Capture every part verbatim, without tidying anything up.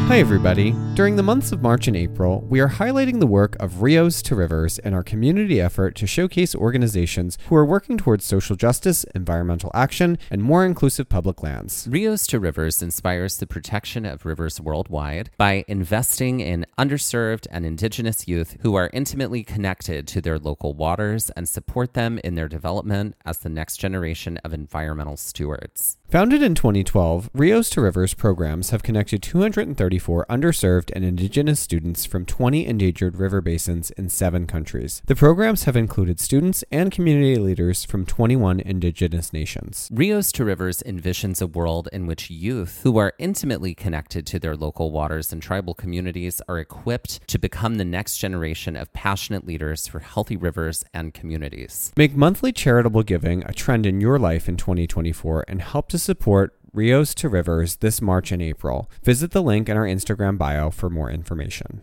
Hi everybody. During the months of March and April, we are highlighting the work of Rios to Rivers in our community effort to showcase organizations who are working towards social justice, environmental action, and more inclusive public lands. Rios to Rivers inspires the protection of rivers worldwide by investing in underserved and indigenous youth who are intimately connected to their local waters and support them in their development as the next generation of environmental stewards. Founded in twenty twelve, Rios to Rivers programs have connected two hundred thirty-four underserved and indigenous students from twenty endangered river basins in seven countries. The programs have included students and community leaders from twenty-one indigenous nations. Rios to Rivers envisions a world in which youth who are intimately connected to their local waters and tribal communities are equipped to become the next generation of passionate leaders for healthy rivers and communities. Make monthly charitable giving a trend in your life in twenty twenty-four and help to support Rios to Rivers this March and April. Visit the link in our Instagram bio for more information.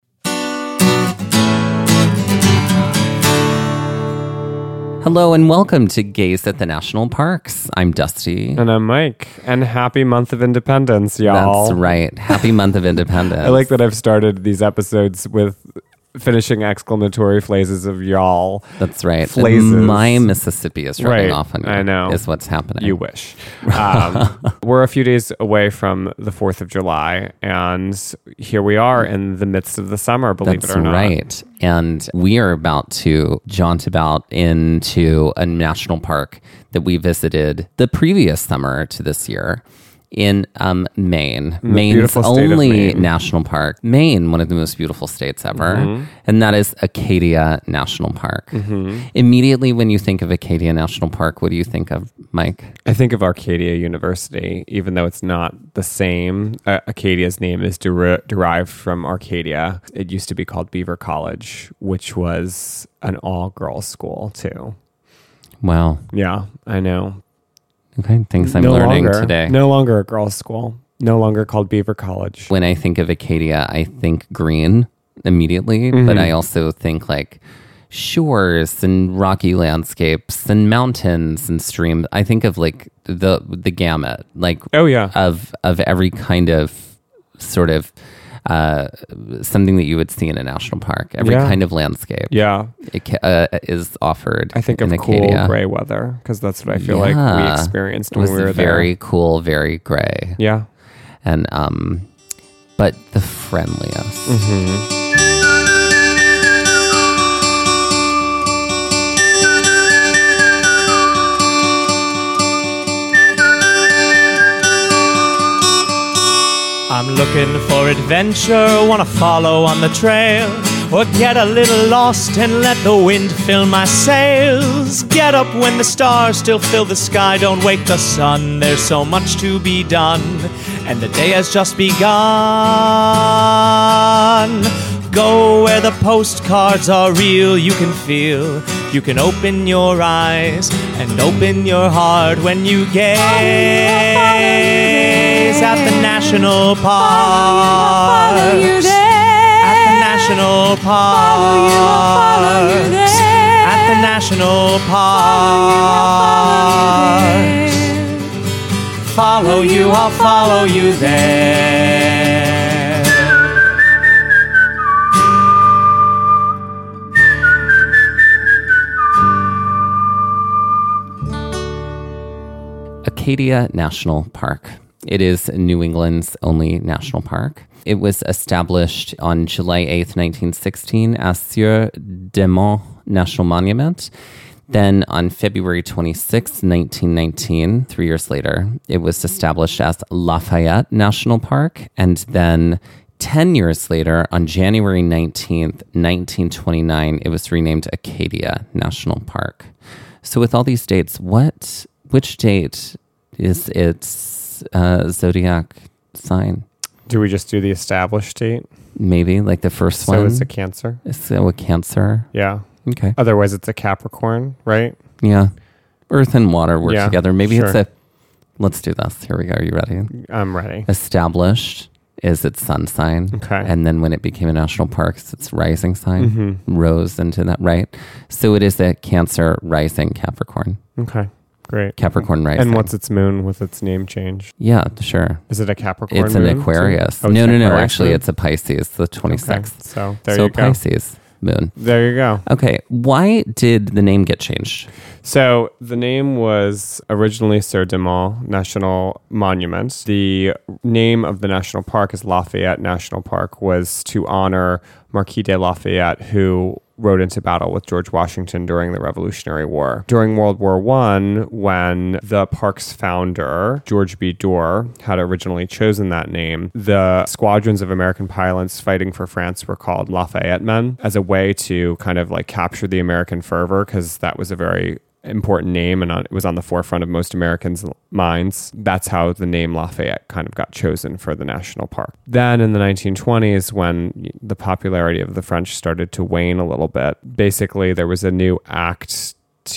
Hello and welcome to Gaze at the National Parks. I'm Dusty. And I'm Mike. And happy month of independence, y'all. That's right. Happy month of independence. I like that I've started these episodes with finishing exclamatory phrases of y'all. That's right. Phrases. My Mississippi is running right. off on you. I know. Is what's happening. You wish. Um, we're a few days away from the fourth of July, and here we are in the midst of the summer, believe That's it or not. right. And we are about to jaunt about into a national park that we visited the previous summer to this year. In um, Maine, Maine's only Maine. national park. Maine, one of the most beautiful states ever, mm-hmm. and that is Acadia National Park. Mm-hmm. Immediately when you think of Acadia National Park, what do you think of, Mike? I think of Arcadia University, even though it's not the same. Uh, Acadia's name is der- derived from Arcadia. It used to be called Beaver College, which was an all-girls school, too. Wow. Yeah, I know. Okay, things I'm no learning longer, today. No longer a girls' school. No longer called Beaver College. When I think of Acadia, I think green immediately, Mm-hmm. but I also think like shores and rocky landscapes and mountains and streams. I think of like the the gamut, like oh yeah, of of every kind of sort of uh, something that you would see in a national park. Every yeah. kind of landscape. Yeah, it ca- uh, is offered. I think in of Acadia. cool gray weather because that's what I feel Yeah. like we experienced It when was we were very there. cool, very gray. Yeah, and um, but the friendliest. Mm-hmm. I'm looking for adventure, wanna follow on the trail, or get a little lost and let the wind fill my sails. Get up when the stars still fill the sky, don't wake the sun, there's so much to be done, and the day has just begun. Go where the postcards are real, you can feel, you can open your eyes and open your heart when you gaze at the national parks. At the national parks. At the national parks. Follow you, I'll follow you there. Acadia National Park. It is New England's only national park. It was established on July eighth, nineteen sixteen as Sieur de Monts National Monument. Then on February twenty-sixth, nineteen nineteen, three years later, it was established as Lafayette National Park. And then ten years later, on January nineteenth, nineteen twenty-nine, it was renamed Acadia National Park. So with all these dates, what, which date is its uh, zodiac sign? Do we just do the established date? Maybe, like the first so one. So it's a Cancer? So a Cancer. Yeah. Okay. Otherwise, it's a Capricorn, right? Yeah. Earth and water work yeah, together. Maybe sure. it's a... Let's do this. Here we go. Are you ready? I'm ready. Established is its sun sign. Okay. And then when it became a national park, it's its rising sign. Mm-hmm. Rose into that, right? So it is a Cancer rising Capricorn. Okay. Great. Capricorn rising. And what's its moon with its name change? Yeah, sure. Is it a Capricorn It's moon? an Aquarius. Oh, no, it's no, no. Aquarius Actually, moon? it's a Pisces, the twenty-sixth. Okay. So there so you go. Pisces moon. There you go. Okay. Why did the name get changed? So the name was originally Sieur de Mont National Monument. The name of the national park is Lafayette National Park, was to honor Marquis de Lafayette, who rode into battle with George Washington during the Revolutionary War. During World War One, when the park's founder, George B. Dorr, had originally chosen that name, the squadrons of American pilots fighting for France were called Lafayette Men as a way to kind of like capture the American fervor, because that was a very important name and on, it was on the forefront of most Americans' minds. That's how the name Lafayette kind of got chosen for the national park. Then in the nineteen twenties, when the popularity of the French started to wane a little bit, basically there was a new act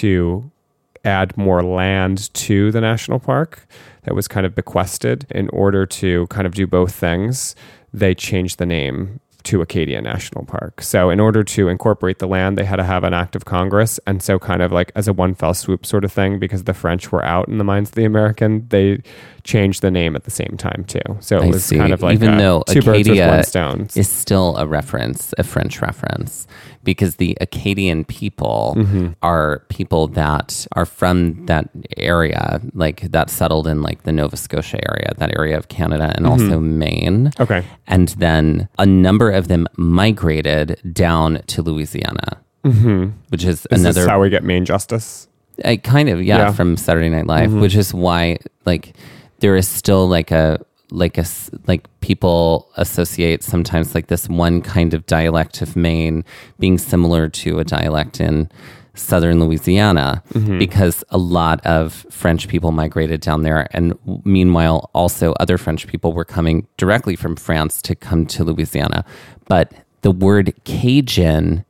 to add more land to the national park that was kind of bequested. In order to kind of do both things, they changed the name to Acadia National Park. So in order to incorporate the land, they had to have an act of Congress. And so kind of like as a one fell swoop sort of thing, because the French were out in the minds of the American, they changed the name at the same time too. So it I was see. kind of like Even a, though two birds with Acadia one stone. is still a reference, a French reference, because the Acadian people Mm-hmm. are people that are from that area, like that settled in like the Nova Scotia area, that area of Canada, and Mm-hmm. also Maine. Okay. And then a number of them migrated down to Louisiana, Mm-hmm. which is, Is another this how we get Maine Justice? I kind of, yeah, Yeah. from Saturday Night Live, Mhm. which is why like there is still like a like a s- like people associate sometimes like this one kind of dialect of Maine being similar to a dialect in southern Louisiana, Mm-hmm. because a lot of French people migrated down there, and meanwhile also other French people were coming directly from France to come to Louisiana. But the word Cajun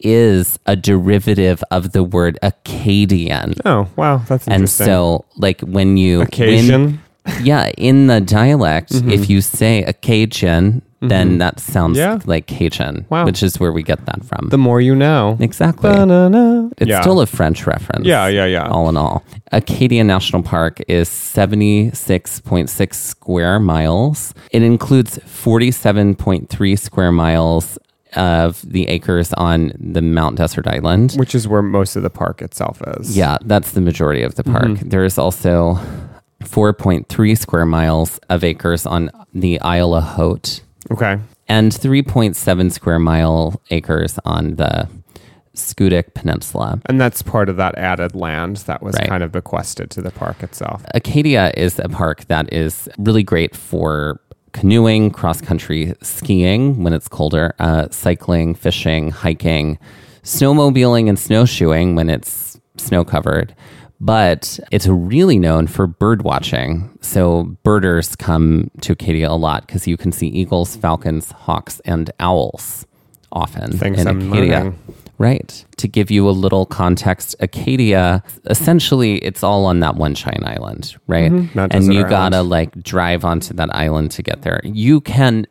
is a derivative of the word Acadian. Oh, wow. That's And interesting. so, like, when you Occasion. when- yeah, in the dialect, Mm-hmm. if you say Acadian, then that sounds Yeah. like Cajun, Wow. which is where we get that from. The more you know. exactly. Ba-na-na. It's Yeah. still a French reference. Yeah, yeah, yeah. All in all, Acadia National Park is seventy-six point six square miles. It includes forty-seven point three square miles of the acres on the Mount Desert Island. Which is where most of the park itself is. Yeah, that's the majority of the park. Mm-hmm. There is also four point three square miles of acres on the Isle of Haute Okay. and three point seven square mile acres on the Schoodic Peninsula. And that's part of that added land that was Right. kind of bequested to the park itself. Acadia is a park that is really great for canoeing, cross-country skiing when it's colder, uh, cycling, fishing, hiking, snowmobiling, and snowshoeing when it's snow-covered. But it's really known for bird watching. So birders come to Acadia a lot because you can see eagles, falcons, hawks, and owls often Things in I'm Acadia. learning. Right. To give you a little context, Acadia, essentially, it's all on that one giant island, right? Mount And Desert you Island. gotta like drive onto that island to get there. You can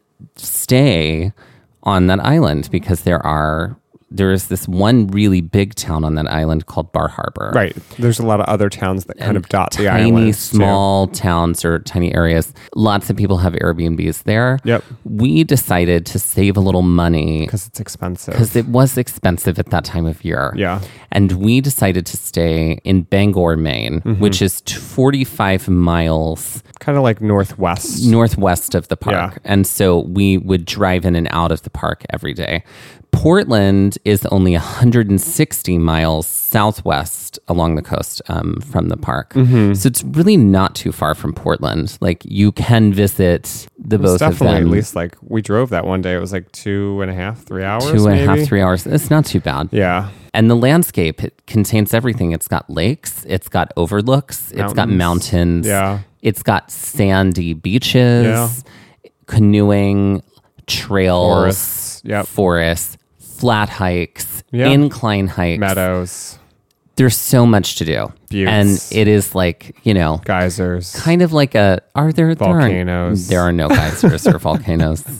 stay on that island because there are there is this one really big town on that island called Bar Harbor. Right. There's a lot of other towns that kind of dot the Tiny, island. small towns or tiny areas. Lots of people have Airbnbs there. Yep. We decided to save a little money Because it's expensive. because it was expensive at that time of year. Yeah. And we decided to stay in Bangor, Maine, Mm-hmm. which is t- forty-five miles Kind of like northwest. northwest of the park. Yeah. And so we would drive in and out of the park every day. Portland is only one hundred sixty miles southwest along the coast um, from the park. Mm-hmm. So it's really not too far from Portland. Like you can visit the It's both of definitely them. at least like we drove that one day. It was like two and a half, three hours. Two and a half, maybe? three hours. It's not too bad. Yeah. And the landscape, it contains everything. It's got lakes, it's got overlooks, it's got Mountains. mountains, Yeah. it's got sandy beaches, Yeah. canoeing, trails, Forests. Yep. forests, flat hikes, Yeah. incline hikes. Meadows, There's so much to do. Buttes. And it is like, you know, geysers. kind of like a, are there, there aren't- Volcanoes. There are, no geysers or volcanoes.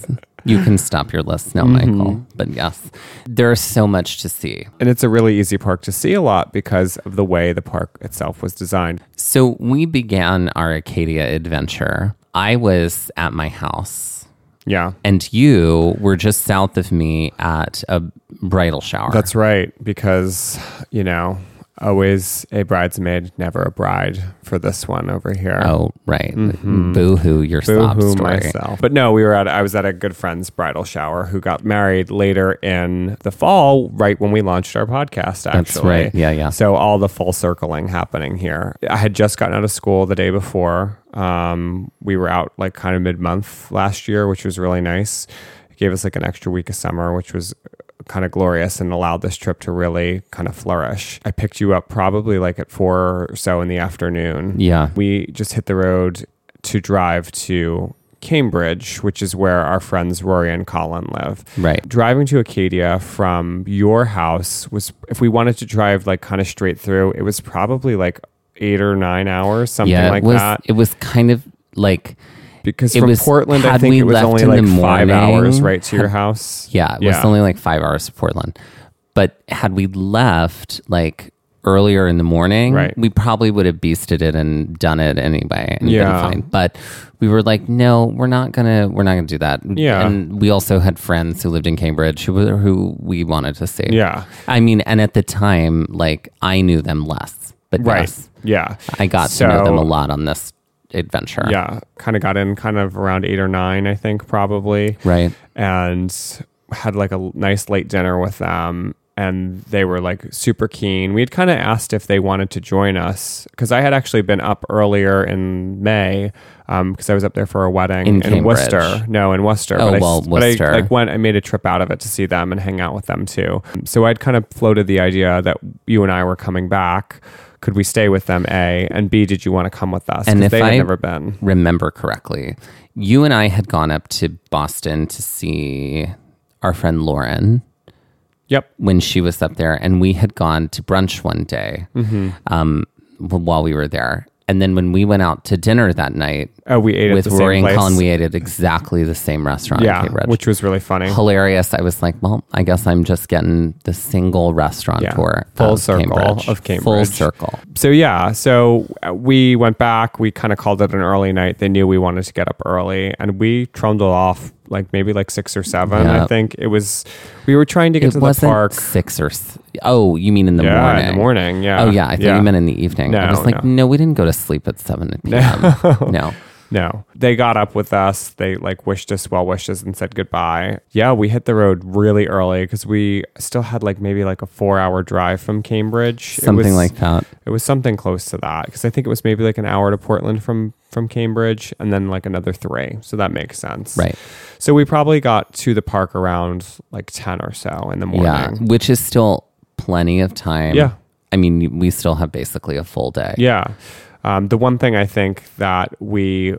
You can stop your list now, mm-hmm. Michael. But yes, there's so much to see. And it's a really easy park to see a lot because of the way the park itself was designed. So we began our Acadia adventure. I was at my house. Yeah. And you were just south of me at a bridal shower. That's right. Because, you know, always a bridesmaid, never a bride for this one over here. Oh, right. Mm-hmm. Boo-hoo, your sob Boo-hoo story. myself. But no, we were at, I was at a good friend's bridal shower who got married later in the fall, right when we launched our podcast, actually. That's right. Yeah, yeah. So all the full circling happening here. I had just gotten out of school the day before. Um, we were out like kind of mid-month last year, which was really nice. It gave us like an extra week of summer, which was kind of glorious and allowed this trip to really kind of flourish. I picked you up probably like at four or so in the afternoon. Yeah. We just hit the road to drive to Cambridge, which is where our friends Rory and Colin live. Right. Driving to Acadia from your house was, if we wanted to drive like kind of straight through, it was probably like eight or nine hours, something yeah, like it was, that. It was kind of like... Because it from was, Portland, I think it was only like five hours right to had, your house. Yeah, it yeah. was only like five hours to Portland. But had we left like earlier in the morning, right. we probably would have beasted it and done it anyway and yeah. been fine. But we were like, no, we're not gonna, we're not gonna do that. Yeah. And we also had friends who lived in Cambridge who who we wanted to see. Yeah. I mean, and at the time, like I knew them less, but right. yes, yeah, I got so, to know them a lot on this adventure. Yeah, kind of got in kind of around eight or nine, I think, probably. Right. And had like a nice late dinner with them. And they were like super keen. We had kind of asked if they wanted to join us because I had actually been up earlier in May because um, I was up there for a wedding in, in Worcester. No, in Worcester. Oh, but well, I, Worcester. But I like went, I made a trip out of it to see them and hang out with them too. So I'd kind of floated the idea that you and I were coming back. Could we stay with them, A? And B, did you want to come with us? And if they had I never been. remember correctly, you and I had gone up to Boston to see our friend Lauren. Yep. When she was up there. And we had gone to brunch one day mm-hmm. um, while we were there. And then when we went out to dinner that night oh, we ate with at the Rory same and place. Colin, we ate at exactly the same restaurant yeah, in Cambridge. Which was really funny. Hilarious. I was like, well, I guess I'm just getting the single restaurant yeah. tour Full of circle Cambridge. of Cambridge. Full circle. So yeah, so we went back. We kind of called it an early night. They knew we wanted to get up early. And we trundled off like maybe like six or seven. Yeah. I think it was, we were trying to get it to wasn't the park. Six or, th- oh, you mean in the yeah, morning? in the morning, yeah. Oh, yeah. I thought yeah. you meant in the evening. No, I was like, no. no, we didn't go to sleep at seven p.m. No. no. No. They got up with us. They like wished us well wishes and said goodbye. Yeah, we hit the road really early because we still had like maybe like a four hour drive from Cambridge. Something it was, like that. It was something close to that because I think it was maybe like an hour to Portland from, from Cambridge and then like another three. So that makes sense. Right. So we probably got to the park around like ten or so in the morning. Yeah, which is still plenty of time. Yeah. I mean, we still have basically a full day. Yeah. Um, the one thing I think that we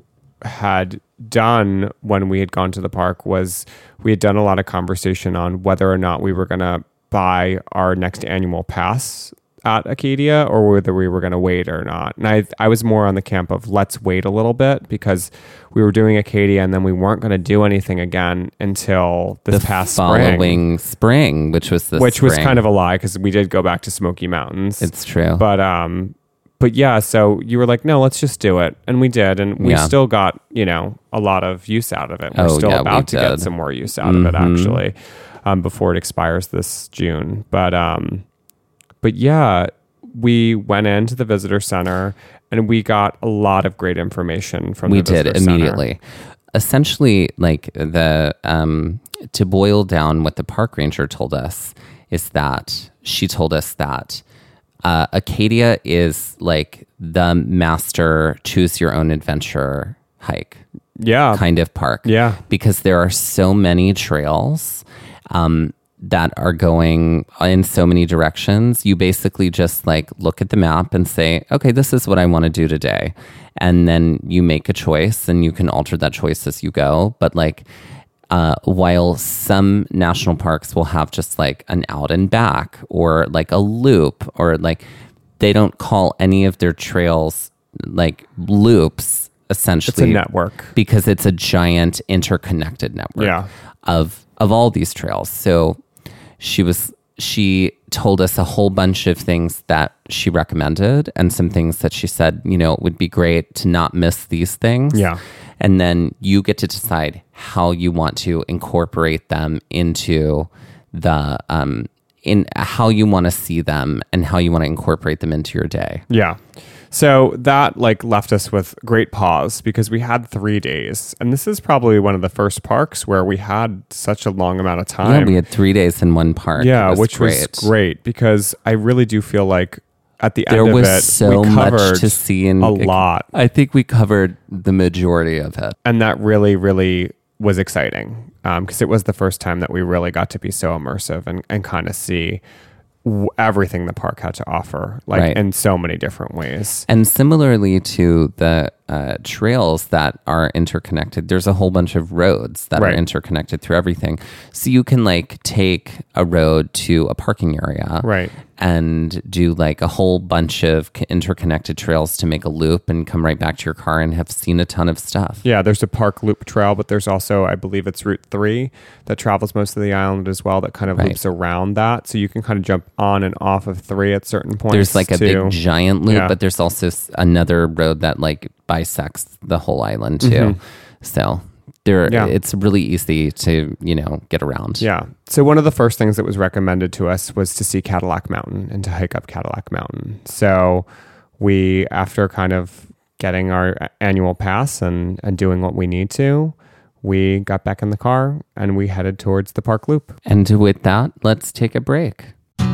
had done when we had gone to the park was we had done a lot of conversation on whether or not we were going to buy our next annual pass at Acadia or whether we were going to wait or not. And I, I was more on the camp of let's wait a little bit because we were doing Acadia and then we weren't going to do anything again until this the past following spring. spring, which was the which spring. was kind of a lie because we did go back to Smoky Mountains. It's true. But, um, But yeah, so you were like, no, let's just do it. And we did. And we yeah. still got, you know, a lot of use out of it. We're oh, still yeah, about to did. get some more use out mm-hmm. of it, actually, um, before it expires this June. But, um, but yeah, we went into the visitor center and we got a lot of great information from we the visitor did immediately. Center. Essentially, like the, um, to boil down what the park ranger told us is that she told us that Uh, Acadia is like the master choose your own adventure hike yeah. kind of park. Yeah. Because there are so many trails um, that are going in so many directions. You basically just like look at the map and say, okay, this is what I want to do today. And then you make a choice and you can alter that choice as you go. But like, Uh, while some national parks will have just like an out and back or like a loop or like they don't call any of their trails like loops essentially It's a network. because it's a giant interconnected network Yeah. of of all these trails. So she was she told us a whole bunch of things that she recommended and some things that she said, you know, it would be great to not miss these things. Yeah. And then you get to decide how you want to incorporate them into the um in how you want to see them and how you want to incorporate them into your day. Yeah. So that like left us with great pause because we had three days. And this is probably one of the first parks where we had such a long amount of time. Yeah, we had three days in one park. Yeah, It was which great. was great because I really do feel like at the There end of was it, so we much covered to see and a lot. I think we covered the majority of it. And that really, really was exciting because it was the first time that we really got to be so immersive and, and kind of see w- everything the park had to offer, like Right. in so many different ways. And similarly to the uh, trails that are interconnected, there's a whole bunch of roads that Right. are interconnected through everything. So you can like take a road to a parking area, Right. and do like a whole bunch of c- interconnected trails to make a loop and come right back to your car and have seen a ton of stuff. Yeah, there's a park loop trail, but there's also, I believe it's Route three that travels most of the island as well that kind of Right. loops around that. So you can kind of jump on and off of three at certain points. There's like a too. big giant loop, Yeah. but there's also s- another road that like bisects the whole island too. Mhm. So there, Yeah. it's really easy to, you know, get around. Yeah. So one of the first things that was recommended to us was to see Cadillac Mountain and to hike up Cadillac Mountain. So we, after kind of getting our annual pass and, and doing what we need to, we got back in the car and we headed towards the park loop. And with that, let's take a break.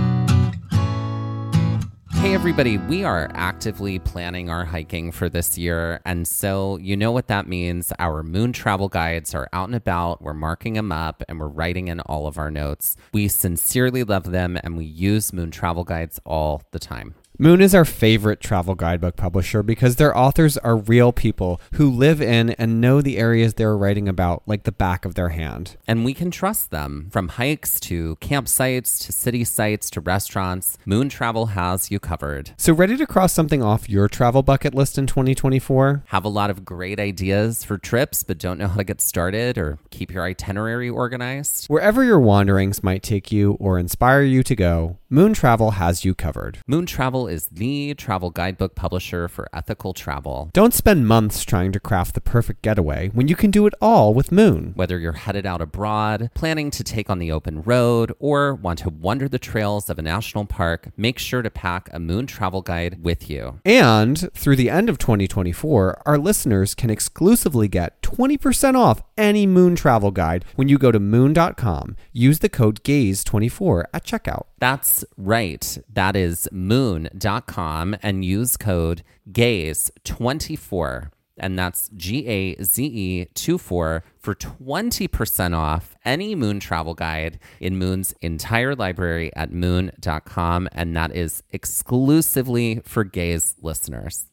Hey everybody, we are actively planning our hiking for this year, and so you know what that means. Our Moon travel guides are out and about, we're marking them up, and we're writing in all of our notes. We sincerely love them, and we use Moon travel guides all the time. Moon is our favorite travel guidebook publisher because their authors are real people who live in and know the areas they're writing about like the back of their hand. And we can trust them. From hikes to campsites to city sites to restaurants, Moon Travel has you covered. So ready to cross something off your travel bucket list in twenty twenty-four? Have a lot of great ideas for trips, but don't know how to get started or keep your itinerary organized? Wherever your wanderings might take you or inspire you to go, Moon Travel has you covered. Moon Travel is the travel guidebook publisher for ethical travel. Don't spend months trying to craft the perfect getaway when you can do it all with Moon. Whether you're headed out abroad, planning to take on the open road, or want to wander the trails of a national park, make sure to pack a Moon travel guide with you. And through the end of twenty twenty-four, our listeners can exclusively get twenty percent off any Moon travel guide when you go to moon dot com. Use the code gaze twenty-four at checkout. That's right. That is moon dot com and use code gaze twenty-four. And that's G A Z E twenty-four for twenty percent off any Moon travel guide in Moon's entire library at moon dot com. And that is exclusively for Gaze listeners.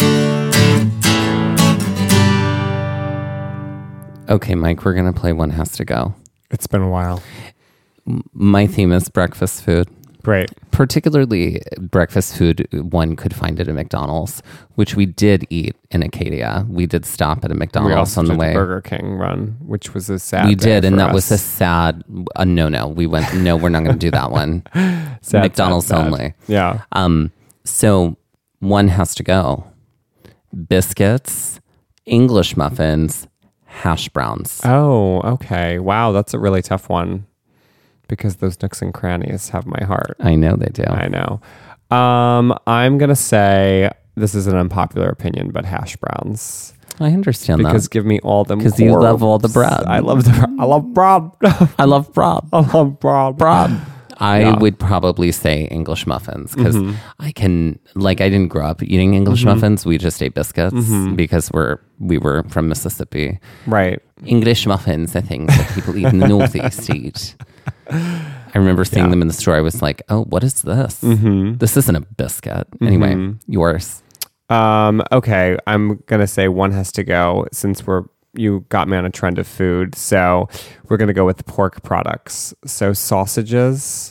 Okay, Mike, we're going to play One Has to Go. It's been a while. My theme is breakfast food. Great. Particularly breakfast food one could find at a McDonald's, which we did eat in Acadia. We did stop at a We McDonald's also on the did way. Burger King run, which was a sad We day did, and for that us. was a sad, a no-no. We went, no, we're not going to do that one. Sad, McDonald's sad, sad. only. Yeah. Um, so one has to go. Biscuits, English muffins, hash browns. Oh, okay. Wow, that's a really tough one because those nooks and crannies have my heart. I know they do. I know. Um, I'm going to say this is an unpopular opinion, but hash browns. I understand Because that. give me all them 'Cause you love all the carbs. bread. I love the I love bread. I love bread. I love bread. Bread. I Yeah. would probably say English muffins because Mhm. I can, like, I didn't grow up eating English Mhm. muffins. We just ate biscuits Mhm. because we're we were from Mississippi. Right. English muffins are things that people eat in the Northeast eat. I remember seeing Yeah. them in the store. I was like, oh, what is this? Mhm. This isn't a biscuit. Anyway, Mhm. yours. Um, okay, I'm gonna say one has to go since we're you got me on a trend of food. So we're gonna go with pork products. So sausages,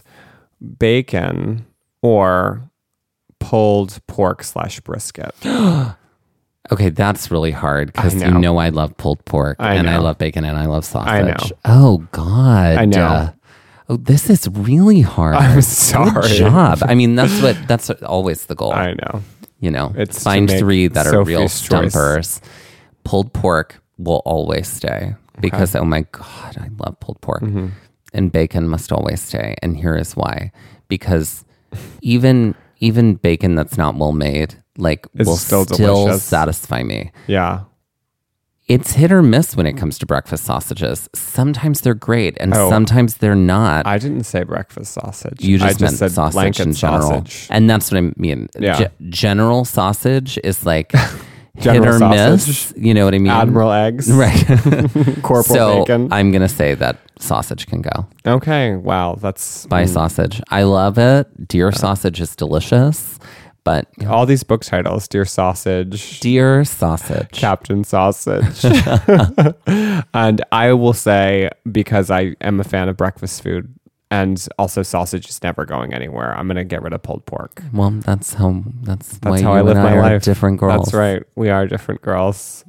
bacon, or pulled pork slash brisket. Okay, that's really hard because I you know. know I love pulled pork I and I know. love bacon and I love sausage. I know. Oh God. I know. Uh, oh, this is really hard. I'm sorry. Good job. I mean, that's what that's always the goal. I know. You know, It's to find make three that are Sophie's real choice. stumpers. Pulled pork will always stay because oh my God, I love pulled pork. Mm-hmm. And bacon must always stay. And here is why. Because even even bacon that's not well made, like It's will still still, delicious. satisfy me. Yeah. It's hit or miss when it comes to breakfast sausages. Sometimes they're great and Oh. sometimes they're not. I didn't say breakfast sausage. You just, I just meant said sausage blanket in general. sausage. And that's what I mean. Yeah. Ge- general sausage is like hit General or sausage. miss. You know what I mean? Admiral eggs. Right. Corporal so bacon. I'm going to say that sausage can go. Okay. Wow. That's By mm. sausage. I love it. Deer sausage is delicious. But all these book titles: Dear Sausage, deer sausage. Captain Sausage. And I will say, because I am a fan of breakfast food, and also sausage is never going anywhere, I'm going to get rid of pulled pork. Well, that's how that's, That's why how you I live and my I are life. different girls. That's right. We are different girls.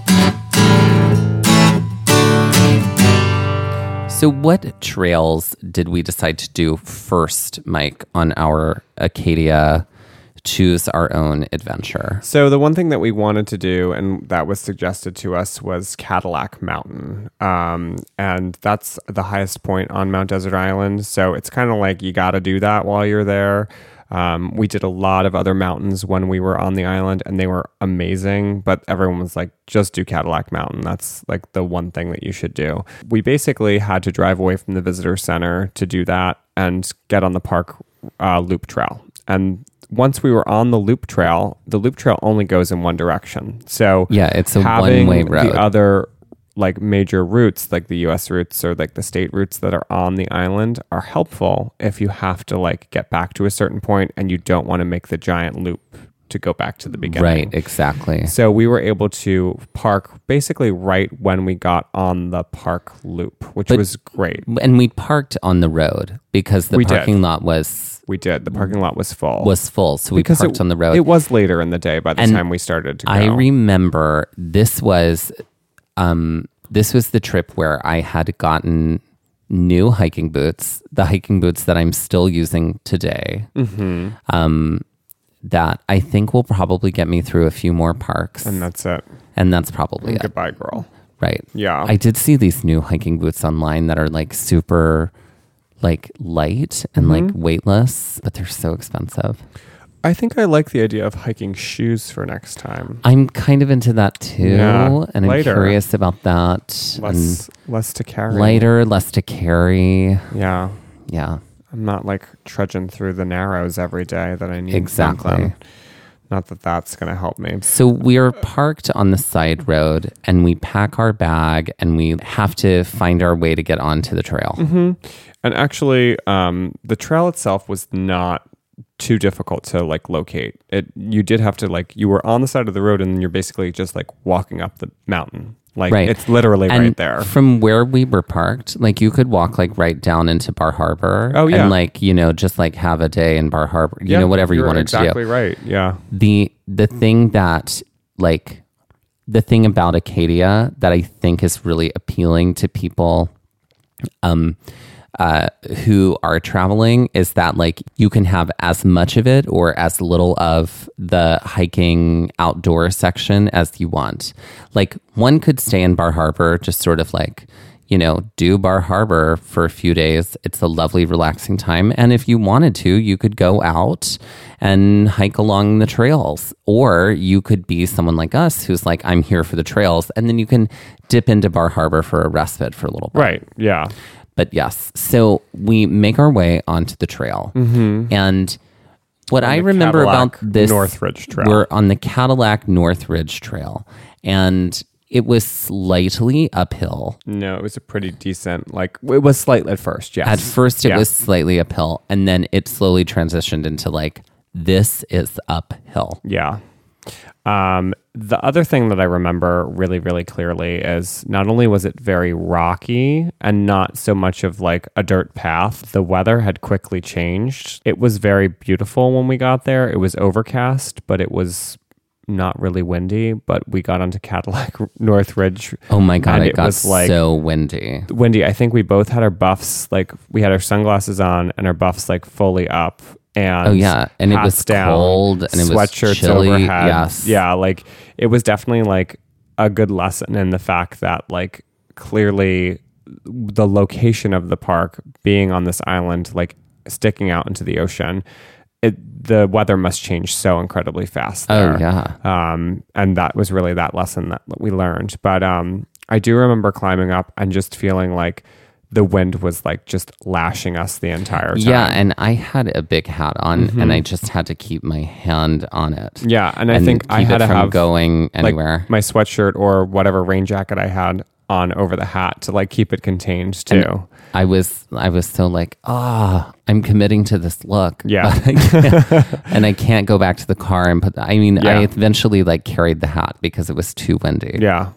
So what trails did we decide to do first, Mike, on our Acadia Choose Our Own Adventure? So the one thing that we wanted to do, and that was suggested to us, was Cadillac Mountain. Um, and that's the highest point on Mount Desert Island. So it's kind of like you got to do that while you're there. Um, we did a lot of other mountains when we were on the island, and they were amazing. But everyone was like, just do Cadillac Mountain. That's like the one thing that you should do. We basically had to drive away from the visitor center to do that and get on the park uh, loop trail. And once we were on the loop trail, the loop trail only goes in one direction. So Yeah, it's a having one-way road. the other like major routes, like the U S routes or like the state routes that are on the island, are helpful if you have to like get back to a certain point and you don't want to make the giant loop to go back to the beginning. Right, exactly. So we were able to park basically right when we got on the park loop, which But- was great. And we parked on the road because the We did. parking lot was We did. The parking lot was full. was full. So we because parked it, on the road. It was later in the day by the And time we started to go. I remember this was um, this was the trip where I had gotten new hiking boots, the hiking boots that I'm still using today. Mm-hmm. Um, that I think will probably get me through a few more parks, And that's it. and that's probably it. Goodbye, girl. Right? Yeah. I did see these new hiking boots online that are like super, like light and Mm-hmm. like weightless, but they're so expensive. I think I like the idea of hiking shoes for next time. I'm kind of into that too, Yeah, and I'm lighter. curious about that. Less, less to carry. And lighter, less to carry. Yeah. Yeah, I'm not like trudging through the narrows every day that I need Exactly. something. Not that that's going to help me. so we are parked on the side road, and we pack our bag, and we have to find our way to get onto the trail. Mm-hmm. And actually, um, the trail itself was not too difficult to like locate. It you did have to like you were on the side of the road, and you're basically just like walking up the mountain. Like Right. it's literally And right there. from where we were parked, like you could walk like right down into Bar Harbor. Oh, yeah. And like, you know, just like have a day in Bar Harbor, you Yeah, know, whatever you you're wanted exactly to do. right. Yeah. The the thing that like the thing about Acadia that I think is really appealing to people um uh, who are traveling is that like you can have as much of it or as little of the hiking outdoor section as you want. Like one could stay in Bar Harbor, just sort of like, you know, do Bar Harbor for a few days. It's a lovely, relaxing time. And if you wanted to, you could go out and hike along the trails. Or you could be someone like us who's like, I'm here for the trails. And then you can dip into Bar Harbor for a respite for a little bit. Right. Yeah. But yes, so we make our way onto the trail. Mm-hmm. And what On I the remember Cadillac about this, Northridge Trail. we're on the Cadillac Northridge Trail. And it was slightly uphill. No, it was a pretty decent, like, it was slight at first, yes. At first, it Yeah. was slightly uphill. And then it slowly transitioned into like, this is uphill. Yeah. Um, the other thing that I remember really, really clearly is not only was it very rocky and not so much of like a dirt path, the weather had quickly changed. It was very beautiful when we got there. It was overcast, but it was not really windy, but we got onto Cadillac Northridge. Oh my God, and it, it got was like so windy. windy. I think we both had our buffs, like we had our sunglasses on and our buffs like fully up. And oh yeah, and it was hats down, cold and it was sweatshirts chilly. overhead. Yes. Yeah, like it was definitely like a good lesson in the fact that like clearly the location of the park being on this island, like sticking out into the ocean, it the weather must change so incredibly fast there. Oh yeah. Um, and that was really that lesson that we learned. But um, I do remember climbing up and just feeling like the wind was like just lashing us the entire time. Yeah, and I had a big hat on, Mm-hmm. and I just had to keep my hand on it. Yeah, and I and think keep I had it to from have going anywhere. like my sweatshirt or whatever rain jacket I had on over the hat to like keep it contained too. And I was I was so like, ah, oh, I'm committing to this look. Yeah. But I can't- and I can't go back to the car and put the, I mean, Yeah. I eventually like carried the hat because it was too windy. Yeah.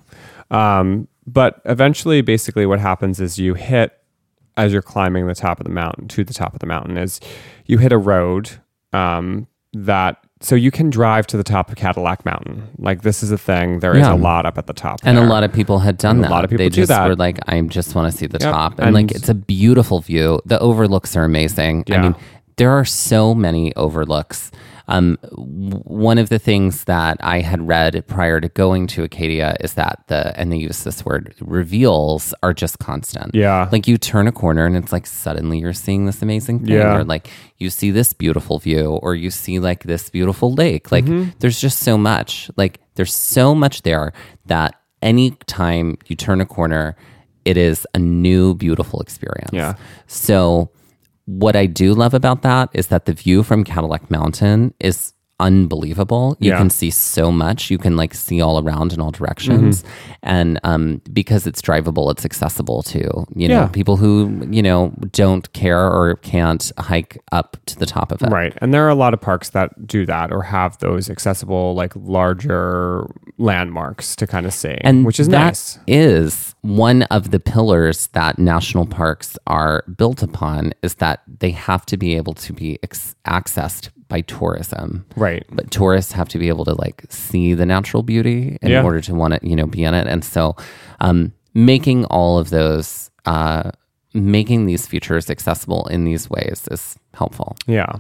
Um, but eventually, basically, what happens is you hit, as you're climbing the top of the mountain, to the top of the mountain, is you hit a road um, that, so you can drive to the top of Cadillac Mountain. Like, this is a thing. There is Yeah. a lot up at the top. And there. a lot of people had done And a that. lot of people they do just that. were like, I just want to see the Yep. top. And, And- like, it's a beautiful view. The overlooks are amazing. I Yeah. mean, there are so many overlooks. Um, w- one of the things that I had read prior to going to Acadia is that the, and they use this word, reveals are just constant. Yeah. Like you turn a corner and it's like suddenly you're seeing this amazing thing. Yeah. Or like you see this beautiful view or you see like this beautiful lake. Like Mm-hmm. there's just so much. Like there's so much there that anytime you turn a corner, it is a new beautiful experience. Yeah. So what I do love about that is that the view from Cadillac Mountain is unbelievable. You Yeah. can see so much. You can like see all around in all directions. Mm-hmm. And um, because it's drivable, it's accessible to, you know, Yeah. people who, you know, don't care or can't hike up to the top of it. Right. And there are a lot of parks that do that or have those accessible, like larger landmarks to kind of see, And which is that nice. is one of the pillars that national parks are built upon is that they have to be able to be ex- accessed by tourism. Right. But tourists have to be able to like see the natural beauty in Yeah. order to want to, you know, be in it. And so um, making all of those, uh, making these features accessible in these ways is helpful. Yeah.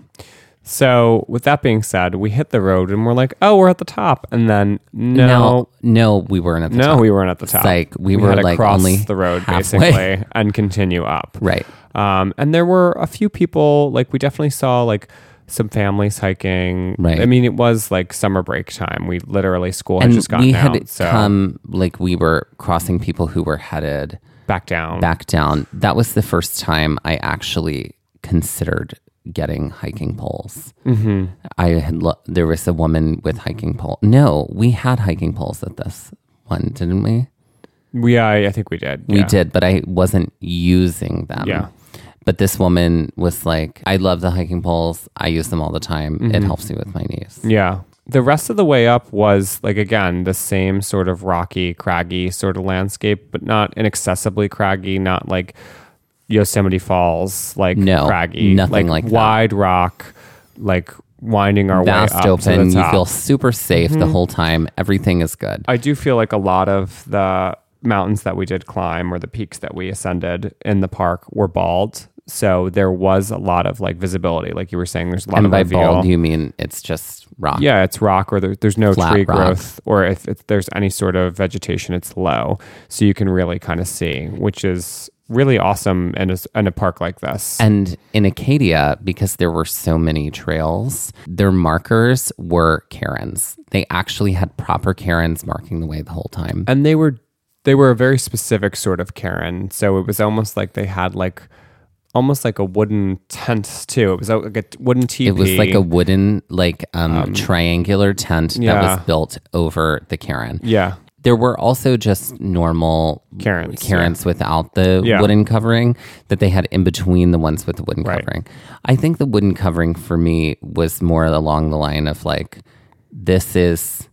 So with that being said, we hit the road and we're like, oh, we're at the top. And then no, No, no, we weren't at the no, top. we weren't at the top. Like, we were, had to like, cross only the road halfway. basically and continue up. Right. Um, and there were a few people, like we definitely saw like some families hiking. Right. I mean, it was like summer break time. We literally, school had And just gotten we had out. So come, like we were crossing people who were headed back down. back down. That was the first time I actually considered getting hiking poles. Mm-hmm. I had lo- there was a woman with hiking pole. No, we had hiking poles at this one, didn't we? We, I, I think we did. We yeah. did, but I wasn't using them. Yeah. But this woman was like, I love the hiking poles. I use them all the time. Mm-hmm. It helps me with my knees. Yeah. The rest of the way up was like, again, the same sort of rocky, craggy sort of landscape, but not inaccessibly craggy, not like Yosemite Falls, like No, craggy, nothing like, like that. wide rock, like winding our Vast way up to open. the You top. Mm-hmm. feel super safe the whole time. Everything is good. I do feel like a lot of the mountains that we did climb or the peaks that we ascended in the park were bald. So there was a lot of like visibility. Like you were saying, there's a lot And of by reveal. bald, you mean it's just rock. Yeah, it's rock or there, there's no Flat tree rock. growth, or if it, there's any sort of vegetation, it's low. So you can really kind of see, which is really awesome in a, in a park like this. And in Acadia, because there were so many trails, their markers were cairns. They actually had proper cairns marking the way the whole time. And they were they were a very specific sort of cairn. So it was almost like they had like almost like a wooden tent too. It was like a wooden teepee. It was like a wooden, like um, triangular tent that yeah. was built over the cairn. yeah. There were also just normal Cairns, cairns without the Yeah. wooden covering that they had in between the ones with the wooden Right. covering. I think the wooden covering for me was more along the line of like, this is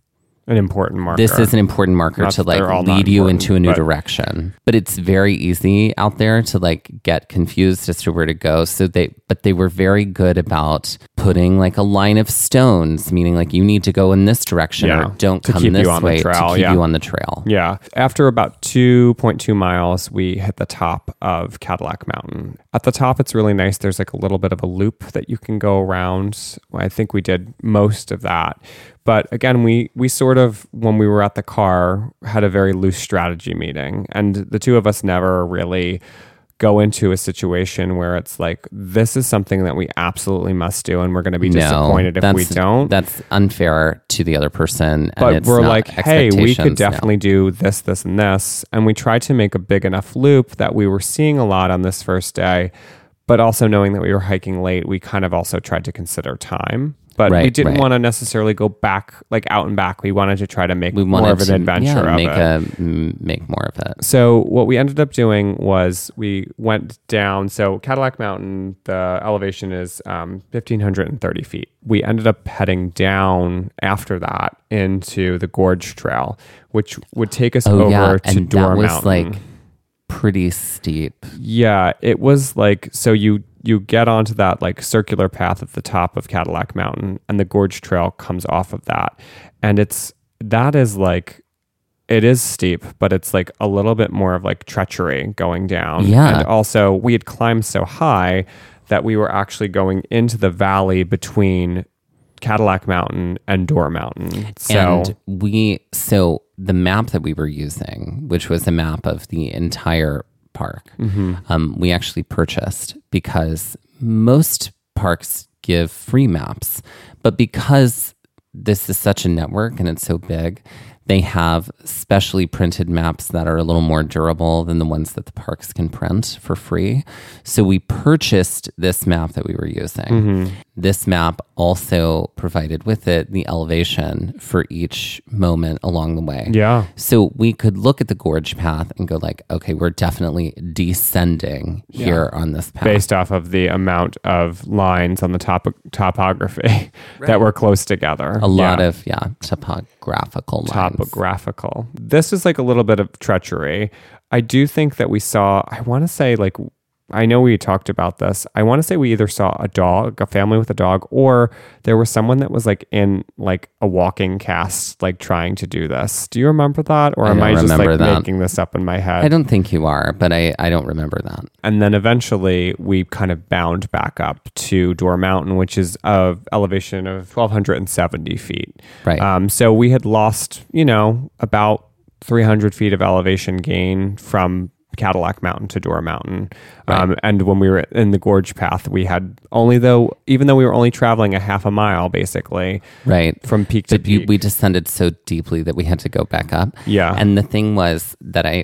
an important marker. This is an important marker Not to that they're all like not lead you important, into a new but- direction. But it's very easy out there to like get confused as to where to go. So they, but they were very good about putting like a line of stones, meaning like you need to go in this direction Yeah, or don't to come keep you this on the way trail, to keep yeah. you on the trail. Yeah. After about two point two miles, we hit the top of Cadillac Mountain. At the top, it's really nice. There's like a little bit of a loop that you can go around. I think we did most of that. But again, we we sort of, when we were at the car, had a very loose strategy meeting. And the two of us never really go into a situation where it's like, this is something that we absolutely must do, and we're going to be disappointed if we don't. That's unfair to the other person. And But it's we're not like, hey, we could expectations, no. definitely do this, this, and this. And we tried to make a big enough loop that we were seeing a lot on this first day. But also knowing that we were hiking late, we kind of also tried to consider time. But Right, we didn't right. want to necessarily go back, like out and back. We wanted to try to make We more wanted of an to adventure yeah, of make it. a m- make more of it. So what we ended up doing was we went down. So Cadillac Mountain, the elevation is um, one thousand five hundred thirty feet. We ended up heading down after that into the Gorge Trail, which would take us Oh over yeah, to and Door that was Mountain. like pretty steep. Yeah, it was like, so you you get onto that like circular path at the top of Cadillac Mountain, and the Gorge Trail comes off of that. And it's, that is like, it is steep, but it's like a little bit more of like treachery going down. Yeah. And also we had climbed so high that we were actually going into the valley between Cadillac Mountain and Door Mountain. So And we, so the map that we were using, which was a map of the entire park, Mm-hmm. um, we actually purchased because most parks give free maps. But because this is such a network and it's so big, they have specially printed maps that are a little more durable than the ones that the parks can print for free. So we purchased this map that we were using. Mm-hmm. This map also provided with it the elevation for each moment along the way. yeah. So we could look at the gorge path and go like, okay, we're definitely descending here on this path. Based off of the amount of lines on the top topography that were close together. a lot Yeah. of, yeah, topographical lines. Topographical. This is like a little bit of treachery. I do think that we saw, I want to say like, I know we talked about this. I want to say we either saw a dog, a family with a dog, or there was someone that was like in like a walking cast, like trying to do this. Do you remember that? Or I am don't I just like remember that. making this up in my head? I don't think you are, but I, I don't remember that. And then eventually we kind of bound back up to Door Mountain, which is of elevation of twelve seventy feet. Right. Um, so we had lost, you know, about three hundred feet of elevation gain from Cadillac Mountain to Door Mountain. Um, and when we were in the gorge path, we had only though, even though we were only traveling a half a mile, basically, Right. from peak to But you, peak. we descended so deeply that we had to go back up. Yeah. And the thing was that I,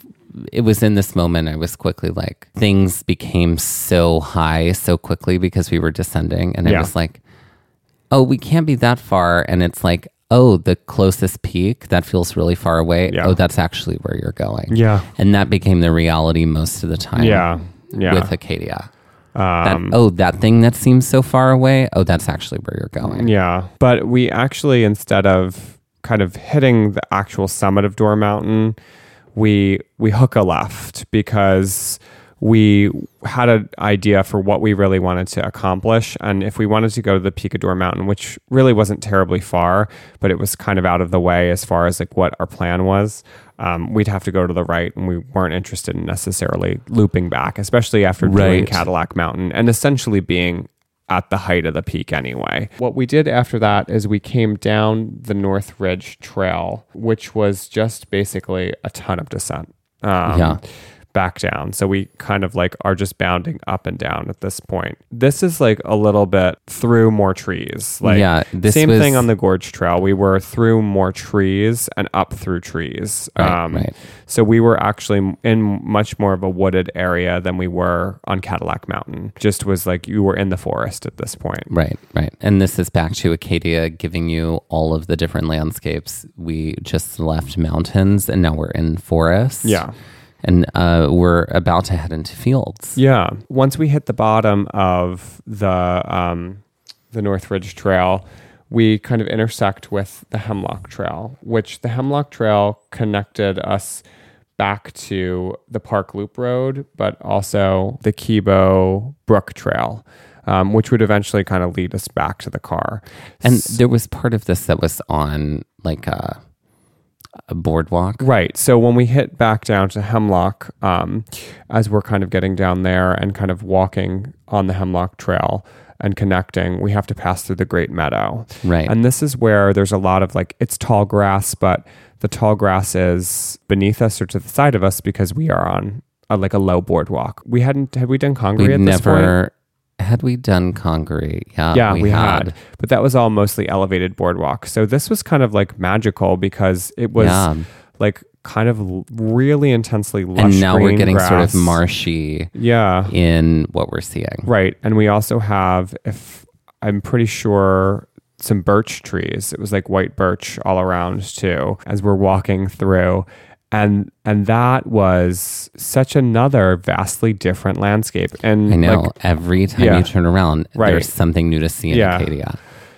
it was in this moment I was quickly like, things became so high so quickly because we were descending. And I Yeah. was like, oh, we can't be that far. And it's like, oh, the closest peak, that feels really far away. Yeah. Oh, that's actually where you're going. Yeah. And that became the reality most of the time. Yeah. Yeah. With Acadia. Um, that, oh, that thing that seems so far away. Oh, that's actually where you're going. Yeah. But we actually, instead of kind of hitting the actual summit of Door Mountain, we we hook a left because we had an idea for what we really wanted to accomplish. And if we wanted to go to the peak of Door Mountain, which really wasn't terribly far, but it was kind of out of the way as far as like what our plan was, um, we'd have to go to the right, and we weren't interested in necessarily looping back, especially after doing Right. Cadillac Mountain and essentially being at the height of the peak anyway. What we did after that is we came down the North Ridge Trail, which was just basically a ton of descent. Um, Yeah. back down. So we kind of like are just bounding up and down at this point. This is like a little bit through more trees. Like Yeah, this same was- thing on the Gorge Trail. We were through more trees and up through trees. Right, right. So we were actually in much more of a wooded area than we were on Cadillac Mountain. Just was like you were in the forest at this point. Right, right. And this is back to Acadia giving you all of the different landscapes. We just left mountains and now we're in forest. Yeah. And uh, we're about to head into fields. Yeah. Once we hit the bottom of the um, the North Ridge Trail, we kind of intersect with the Hemlock Trail, which the Hemlock Trail connected us back to the Park Loop Road, but also the Kibo Brook Trail, um, which would eventually kind of lead us back to the car. And there was part of this that was on like a, a boardwalk. Right. So when we hit back down to Hemlock, um, as we're kind of getting down there and kind of walking on the Hemlock Trail and connecting, we have to pass through the Great Meadow. Right. And this is where there's a lot of like, it's tall grass, but the tall grass is beneath us or to the side of us because we are on a, like a low boardwalk. We hadn't, had we done Congaree We'd at this never, point? Had we done Congaree? Yeah, Yeah, we, we had. had. But that was all mostly elevated boardwalk. So this was kind of like magical because it was Yeah. like kind of l- really intensely lush And now we're green getting grass. sort of marshy Yeah. in what we're seeing. Right. And we also have, if I'm pretty sure, some birch trees. It was like white birch all around too, as we're walking through. And and that was such another vastly different landscape. And I know. like, Every time yeah. you turn around, Right. there's something new to see in Yeah. Acadia.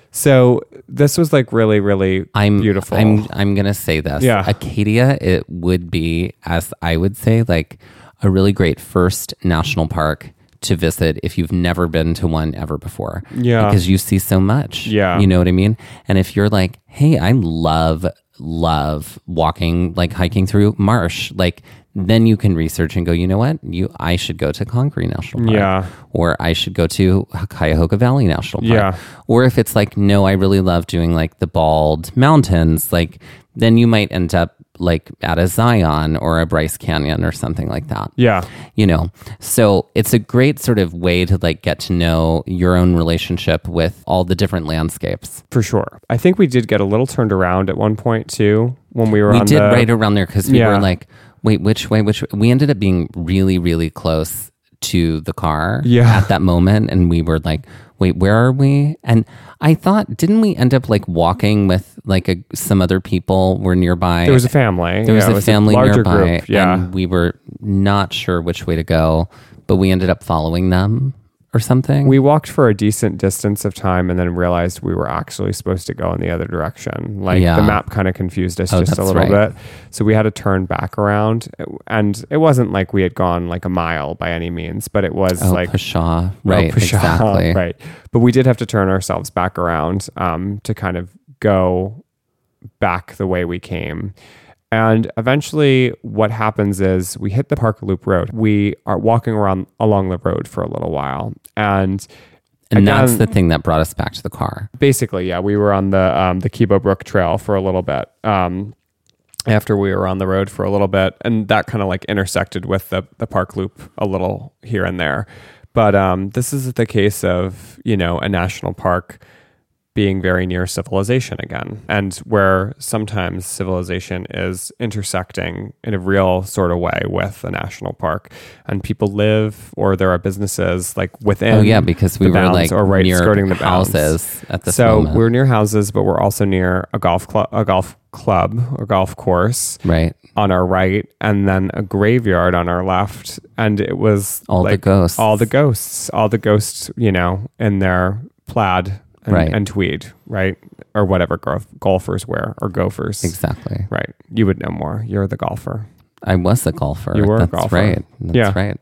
so this was like really, really I'm beautiful. I'm I'm gonna say this. Yeah. Acadia, it would be, as I would say, like a really great first national park to visit if you've never been to one ever before. Yeah. Because you see so much. Yeah. You know what I mean? And if you're like, hey, I love, love walking, like hiking through marsh, like then you can research and go, you know what? You I should go to Congaree National Park. Yeah. Or I should go to Cuyahoga Valley National Park. Yeah. Or if it's like, no, I really love doing like the Bald Mountains, like then you might end up like at a Zion or a Bryce Canyon or something like that. Yeah. You know, so it's a great sort of way to like get to know your own relationship with all the different landscapes. For sure. I think we did get a little turned around at one point too when we were We on did the, right around there because we Yeah. were like, wait, which way, which way? We ended up being really, really close to the car Yeah. at that moment. And we were like, wait, where are we? And I thought, didn't we end up like walking with like a, some other people were nearby? There was a family. There was Yeah, it a family larger nearby. group. Yeah. And we were not sure which way to go, but we ended up following them or something. We walked for a decent distance of time and then realized we were actually supposed to go in the other direction. Like Yeah. the map kind of confused us Oh, just a that's little right. bit. So we had to turn back around. And it wasn't like we had gone like a mile by any means, but it was oh, like Pshaw. Oh, Right, Pshaw. exactly. Right. But we did have to turn ourselves back around um, to kind of go back the way we came. And eventually what happens is we hit the Park Loop Road. We are walking around along the road for a little while. And And again, that's the thing that brought us back to the car. basically, yeah, we were on the um, the Kibo Brook Trail for a little bit. Um, after we were on the road for a little bit, and that kind of like intersected with the the Park Loop a little here and there. But um, this is the case of, you know, a national park being very near civilization again, and where sometimes civilization is intersecting in a real sort of way with a national park, and people live or there are businesses like within. Oh yeah, because we the were bounds like or right near skirting the bounds. houses at this So moment. we're near houses, but we're also near a golf club, a golf club or golf course right. on our right, and then a graveyard on our left. And it was All the like ghosts. all the ghosts, all the ghosts, you know, in their plaid and, Right. and tweed, right, or whatever golf, golfers wear or goafers. Exactly. Right. You would know more. You're the golfer. I was a golfer. You were a That's golfer. right. That's Yeah. right.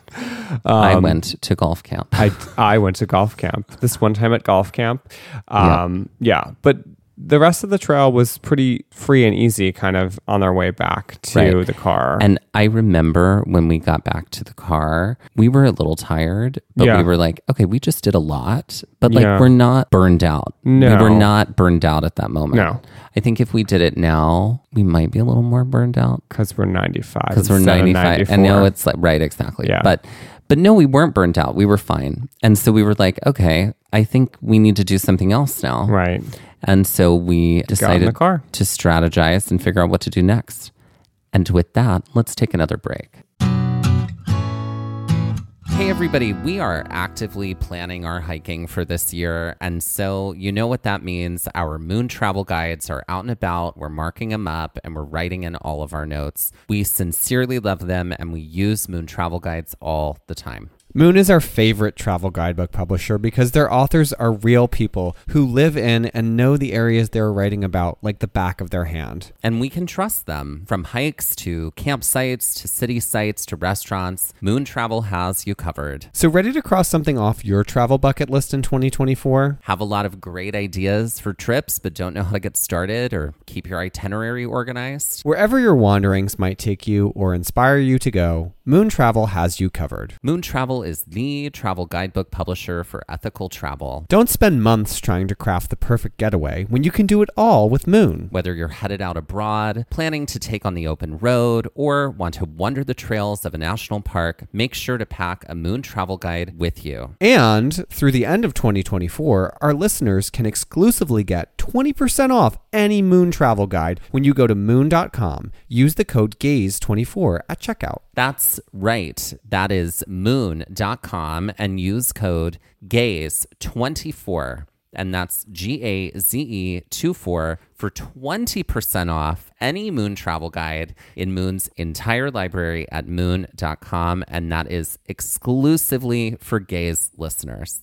I went to golf camp. I I went to golf camp this one time at golf camp. Um, yeah. But the rest of the trail was pretty free and easy, kind of on our way back to Right. the car. And I remember when we got back to the car, we were a little tired, but Yeah. we were like, okay, we just did a lot, but like Yeah. we're not burned out. No. We were not burned out at that moment. No. I think if we did it now, we might be a little more burned out Because we're ninety-five. because we're instead of ninety-five. I know ninety-four. it's like, right, exactly. Yeah. But, but no, we weren't burnt out. We were fine. And so we were like, okay, I think we need to do something else now. Right. And so we Got in decided the car. to strategize and figure out what to do next. And with that, let's take another break. Hey everybody, we are actively planning our hiking for this year, and so you know what that means. Our Moon Travel Guides are out and about, we're marking them up, and we're writing in all of our notes. We sincerely love them, and we use Moon Travel Guides all the time. Moon is our favorite travel guidebook publisher because their authors are real people who live in and know the areas they're writing about like the back of their hand. And we can trust them. From hikes to campsites to city sites to restaurants, Moon Travel has you covered. So ready to cross something off your travel bucket list in twenty twenty-four? Have a lot of great ideas for trips but don't know how to get started or keep your itinerary organized? Wherever your wanderings might take you or inspire you to go, Moon Travel has you covered. Moon Travel is the travel guidebook publisher for ethical travel. Don't spend months trying to craft the perfect getaway when you can do it all with Moon. Whether you're headed out abroad, planning to take on the open road, or want to wander the trails of a national park, make sure to pack a Moon Travel Guide with you. And through the end of twenty twenty-four, our listeners can exclusively get twenty percent off any Moon Travel Guide when you go to moon dot com. Use the code gaze twenty-four at checkout. That's right. That is moon dot com and use code gaze twenty-four. And that's G A Z E twenty-four for twenty percent off any Moon Travel Guide in Moon's entire library at moon dot com. And that is exclusively for Gaze listeners.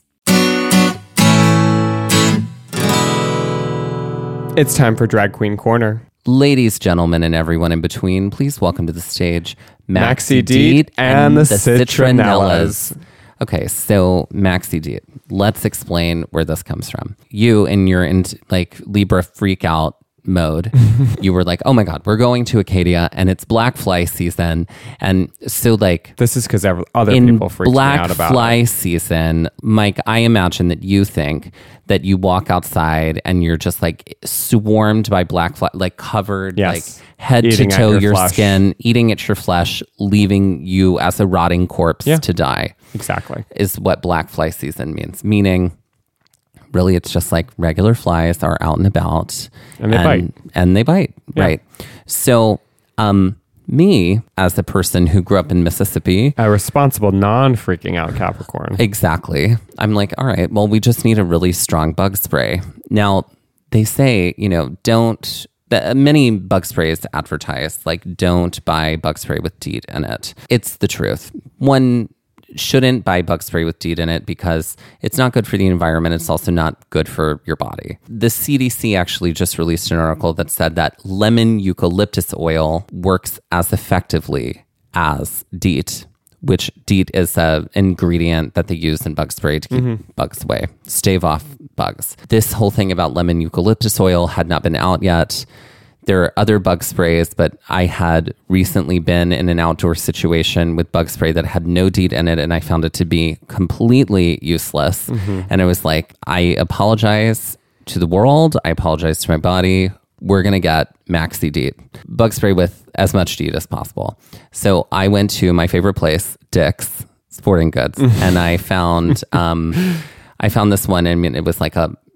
It's time for Drag Queen Corner. Ladies, gentlemen, and everyone in between, please welcome to the stage Maxi Deet and the Citronellas. Okay, so Maxi Deet, let's explain where this comes from. You, in your in, like Libra freak out mode, you were like, oh my God, we're going to Acadia and it's black fly season. And so like... This is because other in people freaked me out about black fly it. season, Mike, I imagine that you think that you walk outside and you're just like swarmed by black fly, like covered, Yes. like head Eating to at toe your your, flesh. skin, eating at your flesh, leaving you as a rotting corpse Yeah. to die. Exactly. Is what black fly season means. Meaning, really, it's just like regular flies are out and about. And they bite. And they bite, Yeah. right? So, um, me, as a person who grew up in Mississippi, A responsible, non-freaking out Capricorn. exactly, I'm like, all right, well, we just need a really strong bug spray. Now, they say, you know, don't... The, many bug sprays advertise, like, don't buy bug spray with DEET in it. It's the truth. One shouldn't buy bug spray with DEET in it because it's not good for the environment. It's also not good for your body. The C D C actually just released an article that said that lemon eucalyptus oil works as effectively as DEET, which DEET is an ingredient that they use in bug spray to keep mm-hmm. bugs away, stave off bugs. This whole thing about lemon eucalyptus oil had not been out yet. There are other bug sprays, but I had recently been in an outdoor situation with bug spray that had no DEET in it, and I found it to be completely useless. Mm-hmm. And I was like, I apologize to the world. I apologize to my body. We're going to get Maxi DEET. Bug spray with as much DEET as possible. So I went to my favorite place, Dick's Sporting Goods, and I found um, I found this one. I mean, it was like a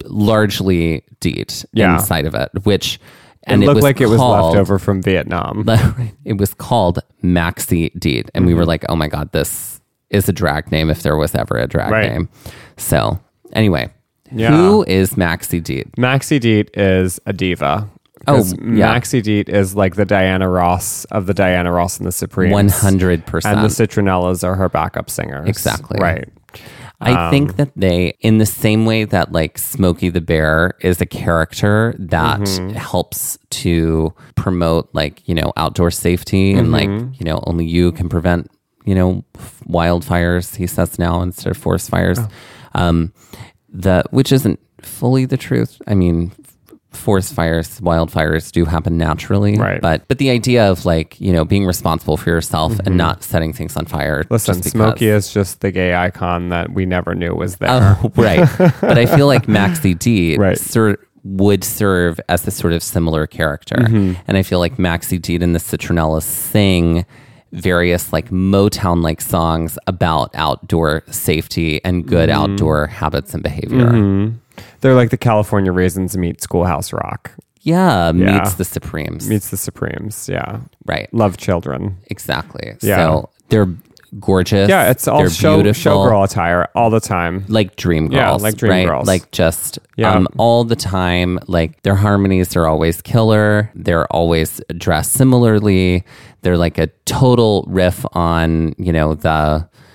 largely DEET Yeah. inside of it, which... And it looked it was like it was called, left over from Vietnam. It was called Maxi DEET. And mm-hmm. we were like, oh my God, this is a drag name if there was ever a drag right. name. So anyway, yeah. who is Maxi DEET? Maxi DEET is a diva. Oh, yeah. Maxi DEET is like the Diana Ross of the Diana Ross and the Supremes. one hundred percent. And the Citronellas are her backup singers. Exactly. Right. I Um, think that they, in the same way that like Smokey the Bear is a character that mm-hmm. helps to promote like, you know, outdoor safety and Mm-hmm. like, you know, only you can prevent, you know, f- wildfires, he says now, instead of forest fires. Oh. Um, the, which isn't fully the truth. I mean, forest fires, wildfires do happen naturally, Right. but but the idea of like, you know, being responsible for yourself Mm-hmm. and not setting things on fire. Listen, just because. Smokey is just the gay icon that we never knew was there. Oh, right. But I feel like Maxi DEET Right. ser- would serve as a sort of similar character. Mm-hmm. And I feel like Maxi DEET and the Citronellas sing various like Motown-like songs about outdoor safety and good Mm-hmm. outdoor habits and behavior. Mm-hmm. They're like the California Raisins meet Schoolhouse Rock. Yeah, Yeah. meets the Supremes. Meets the Supremes, yeah. Right. Love children. Exactly. Yeah. So they're gorgeous. Yeah, it's all they're show beautiful. showgirl attire all the time. Like dream girls, Yeah, like dream right? girls. Like just Yeah. um, all the time. Like their harmonies are always killer. They're always dressed similarly. They're like a total riff on, you know, the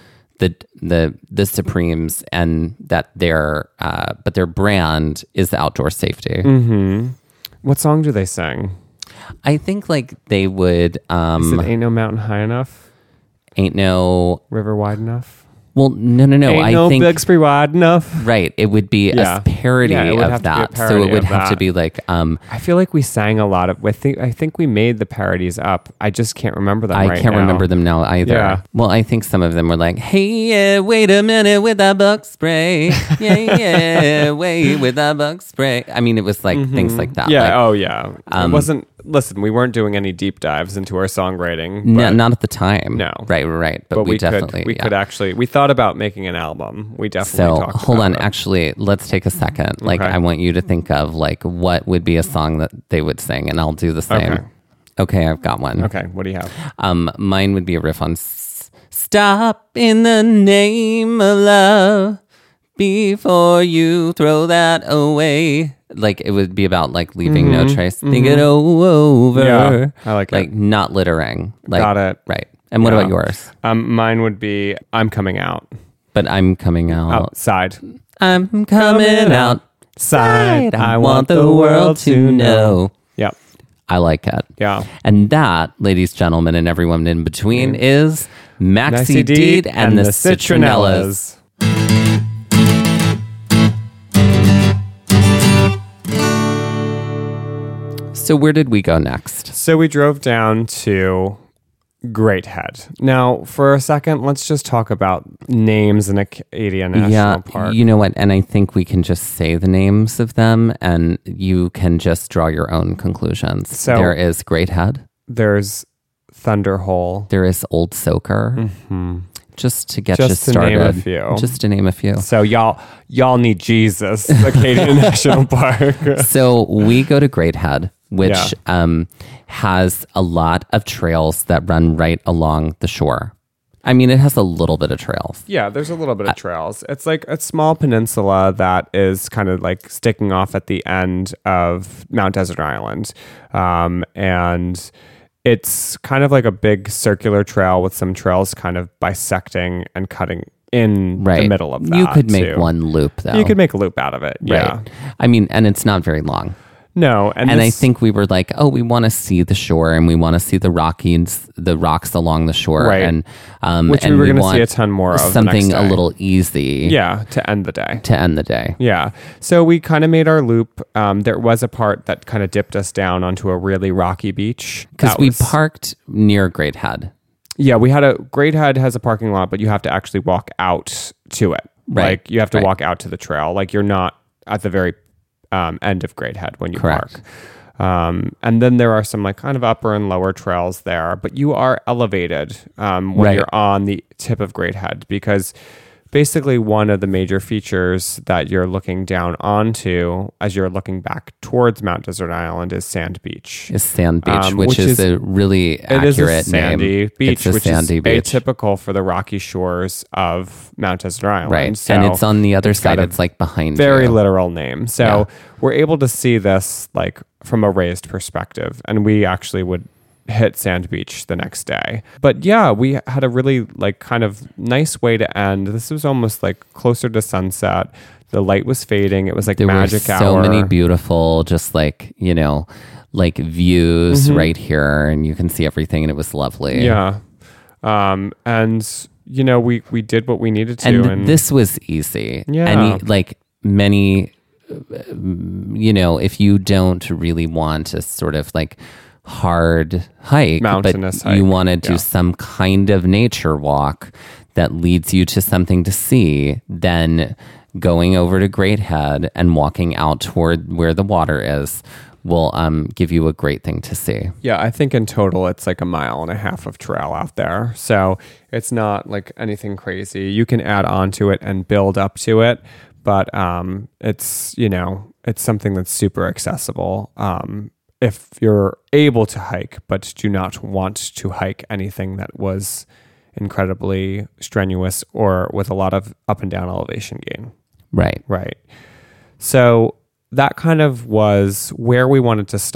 the the the Supremes, and that their uh, but their brand is the outdoor safety. Mm-hmm. What song do they sing? I think like they would. Um, Is it Ain't No Mountain High Enough? Ain't no River Wide Enough? Well, no, no, no. Ain't I no think Bixby wide enough. right. It would be Yeah. a parody Yeah, it would of have to be a that. So parody it would of have to that. be like, um, I feel like we sang a lot of. I think I think we made the parodies up. I just can't remember them. I right can't now. remember them now either. Yeah. Well, I think some of them were like, "Hey, yeah, wait a minute with that bug spray. Yeah, yeah, wait with that bug spray." I mean, it was like things like that. Yeah. Like, oh, yeah. um, it wasn't. Listen, we weren't doing any deep dives into our songwriting. no, but, not at the time. No. Right, right. But, but we, we, definitely. could. We yeah. could actually. We thought about making an album. We definitely. So talked hold about on. it. Actually, let's take a second. Like, Okay. I want you to think of like what would be a song that they would sing, and I'll do the same. Okay. Okay, I've got one. Okay. What do you have? Um, mine would be a riff on s- "Stop in the name of love before you throw that away." Like it would be about like leaving no trace. Think it over. Mm-hmm. Yeah, I like it. Like not littering. Like, Got it. Right. And what Yeah. about yours? Um, mine would be I'm coming out. But I'm coming out. Outside. I'm coming out. Side. I want the world to know. Yep. I like it. Yeah. And that, ladies, gentlemen, and everyone in between, is Maxi Deed and, the Citronellas. So where did we go next? So we drove down to Great Head. Now, for a second, let's just talk about names in Acadia National yeah, Park. you know what? And I think we can just say the names of them, and you can just draw your own conclusions. So- there is Great Head. There's Thunderhole. There is Old Soaker. Mm-hmm. Just to get Just you to started. name a few. Just to name a few. So y'all, y'all need Jesus, Acadia National Park. So we go to Great Head, which Yeah. um, has a lot of trails that run right along the shore. I mean, it has a little bit of trails. Yeah, there's a little bit of trails. It's like a small peninsula that is kind of like sticking off at the end of Mount Desert Island. Um, and it's kind of like a big circular trail with some trails kind of bisecting and cutting in Right. the middle of that. You could make too. one loop, though. You could make a loop out of it. Yeah. Right. I mean, and it's not very long. No. And, And I this- think we were like, oh, we want to see the shore, and we want to see the rockies, the rocks along the shore, Right. and um, Which we and were gonna want see a ton more of the something next a day. little easy, yeah, to end the day. to end the day. Yeah. So we kind of made our loop. Um, there was a part that kind of dipped us down onto a really rocky beach. Because That we was- parked near Great Head. Yeah, we had a Great Head has a parking lot, but you have to actually walk out to it. Right. Like you have to Right. walk out to the trail. Like you're not at the very um, end of Great Head when you Correct. park. Um, and then there are some like kind of upper and lower trails there, but you are elevated um, when Right. you're on the tip of Great Head because basically one of the major features that you're looking down onto as you're looking back towards Mount Desert Island is Sand Beach. Is Sand Beach, Um, which, which is, is- a really It is accurate a sandy name. beach, It's a which sandy is beach, atypical for the rocky shores of Mount Desert Island. right? So and it's on the other it's got side. a It's like behind very you. literal name. So Yeah. we're able to see this like from a raised perspective, and we actually would hit Sand Beach the next day. But yeah, we had a really like kind of nice way to end. This was almost like closer to sunset. The light was fading. It was like There magic were so hour. many beautiful, just like you know, like views right here, and you can see everything, and it was lovely. Mm-hmm. Yeah. Um, and you know, we we did what we needed to, and, and, this was easy. Yeah. Any like many, uh, you know, if you don't really want a sort of like hard hike, Mountainous but hike, you want to do yeah. some kind of nature walk that leads you to something to see, then going over to Great Head and walking out toward where the water is will um, give you a great thing to see. yeah, I think in total it's like a mile and a half of trail out there. So it's not like anything crazy. You can add on to it and build up to it, but um, it's, you know, it's something that's super accessible. Um, if you're able to hike, but do not want to hike anything that was incredibly strenuous or with a lot of up and down elevation gain. Right. Right. So that kind of was where we wanted to stop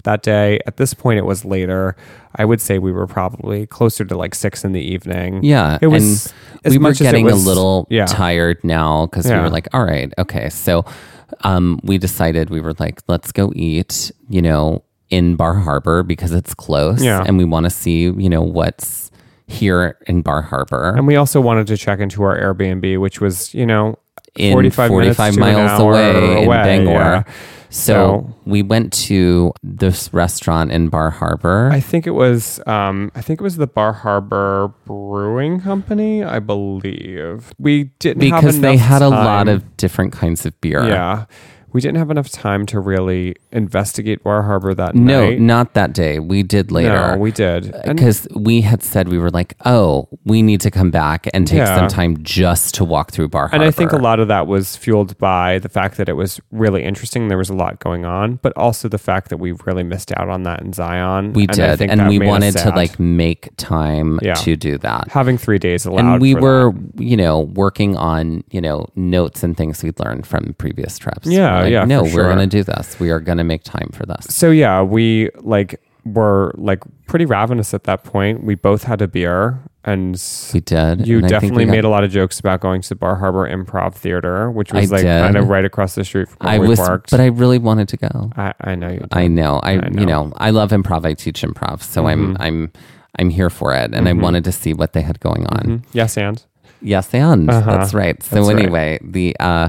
that day. At this point, it was later. I would say we were probably closer to like six in the evening. Yeah. It was, and as we were much as it getting was- a little yeah. tired now because we Yeah. were like, all right, okay. So um, we decided we were like, let's go eat, you know, in Bar Harbor because it's close. Yeah. And we want to see, you know, what's here in Bar Harbor. And we also wanted to check into our Airbnb, which was, you know, in forty-five, forty-five minutes to an miles hour away, in away, Bangor. yeah. So, So- we went to this restaurant in Bar Harbor. I think it was um I think it was the Bar Harbor Brewing Company, I believe. We didn't have because they enough had a lot time. of different kinds of beer. Yeah. We didn't have enough time to really investigate Bar Harbor that No, night. not that day. We did later. No, we did. And Because we had said we were like, oh, we need to come back and take Yeah. some time just to walk through Bar Harbor. And I think a lot of that was fueled by the fact that it was really interesting. There was a lot going on, but also the fact that we really missed out on that in Zion. we and I did, think and that we made us wanted to sad. like make time Yeah. to do that. having three days allowed. And we for were, that. you know, working on, you know, notes and things we'd learned from previous trips. Yeah, We're like, yeah, No, for we're sure. going to do this. We are going to make time for this. So yeah, we like were like pretty ravenous at that point. We both had a beer, and We did. you and I think definitely we got- made a lot of jokes about going to Bar Harbor Improv Theater, which was I like did. kind of right across the street from where I we was, worked. but I really wanted to go. I, I know you. Did. I know. I, I you know. know, I love improv. I teach improv, so I'm I'm I'm here for it, and I wanted to see what they had going on. Mhm. Yes, and Yes, and Uh-huh. that's right. So That's right. anyway, the uh,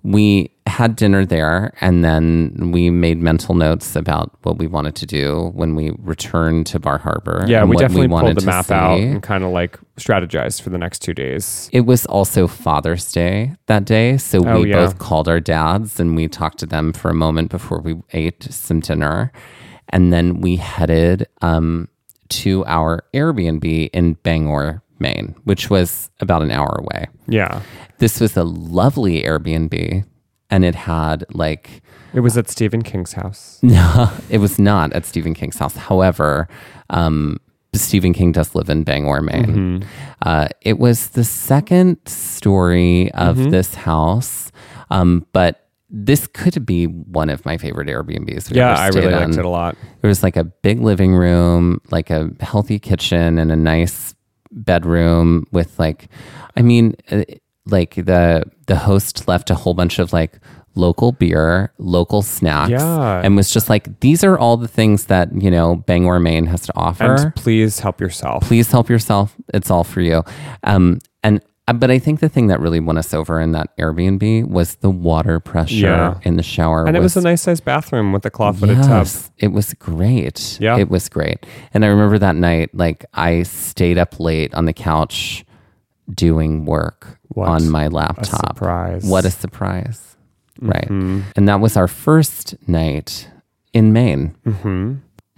we had dinner there, and then we made mental notes about what we wanted to do when we returned to Bar Harbor. yeah, and we what definitely wanted pulled the to map see. out and kind of like strategized for the next two days. It was also Father's Day that day, so Oh, we yeah. both called our dads and we talked to them for a moment before we ate some dinner, and then we headed um, to our Airbnb in Bangor, Maine, which was about an hour away. Yeah, This was a lovely Airbnb, and it had like it was at Stephen King's house. no, it was not at Stephen King's house. However, um, Stephen King does live in Bangor, Maine. Mm-hmm. Uh, it was the second story of Mm-hmm. this house, um, but this could be one of my favorite Airbnbs. we've Yeah, ever I really stayed liked in. it a lot. There was like a big living room, like a healthy kitchen, and a nice bedroom with like, I mean, uh, like the the host left a whole bunch of like local beer, local snacks, Yeah. and was just like, these are all the things that, you know, Bangor, Maine has to offer. And please help yourself. Please help yourself. It's all for you. Um, and uh, but I think the thing that really won us over in that Airbnb was the water pressure Yeah. in the shower. And it was a nice sized bathroom with a claw-footed tub. Yes, it was great. Yeah. It was great. And I remember that night, like I stayed up late on the couch doing work What on my laptop. surprise. What a surprise. Right. Mhm. And that was our first night in Maine. Mm-hmm.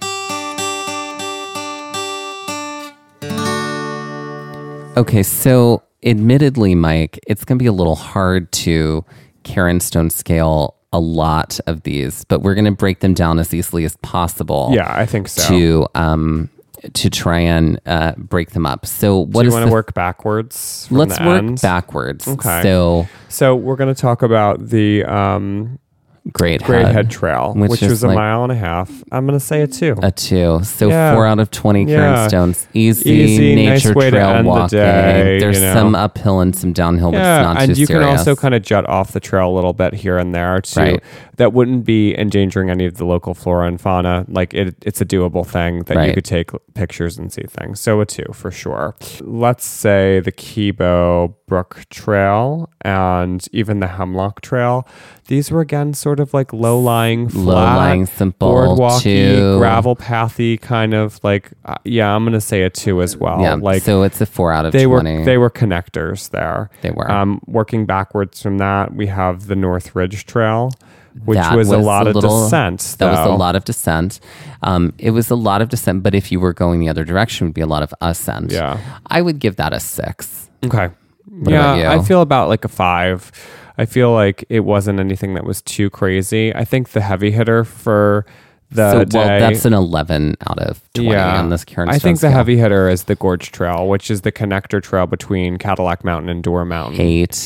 Okay, so admittedly, Mike, it's going to be a little hard to Karen Stone scale a lot of these, but we're going to break them down as easily as possible. Yeah, I think so. To um to try and uh, break them up. So what Do you is want the- to work backwards? From Let's the work end? backwards. Okay. So So we're going to talk about the um, Great Great Head, Head Trail, which which, is was a like- mile and a half. I'm going to say a two. a two. So Yeah. four out of twenty Karen Yeah. Stones. Easy, Easy, nice nature way to trail end the walking. day, There's you know. some uphill and some downhill, but it's yeah, not and too you serious. can also kind of jut off the trail a little bit here and there too. Right. That wouldn't be endangering any of the local flora and fauna. Like it, it's a doable thing that you Right. could take pictures and see things. So a two for sure. Let's say the Kibo Brook Trail and even the Hemlock Trail. These were again sort of like low-lying, flat, Low-lying, simple, boardwalky, two. gravel pathy kind of like. Uh, yeah, I'm gonna say a two as well. yeah. like so it's a four out of they twenty. were they were connectors there. They were. Um, working backwards from that, we have the North Ridge Trail, which That was, a lot of little- descent. That was a though. lot of descent. Um, it was a lot of descent, but if you were going the other direction, it would be a lot of ascent. Yeah. I would give that a six. Okay. What yeah, about you? I feel about like a five. I feel like it wasn't anything that was too crazy. I think the heavy hitter for the so, day. well, that's an eleven out of twenty on this Karen I Stone think the scale. heavy hitter is the Gorge Trail, which is the connector trail between Cadillac Mountain and Dora Mountain. Eight.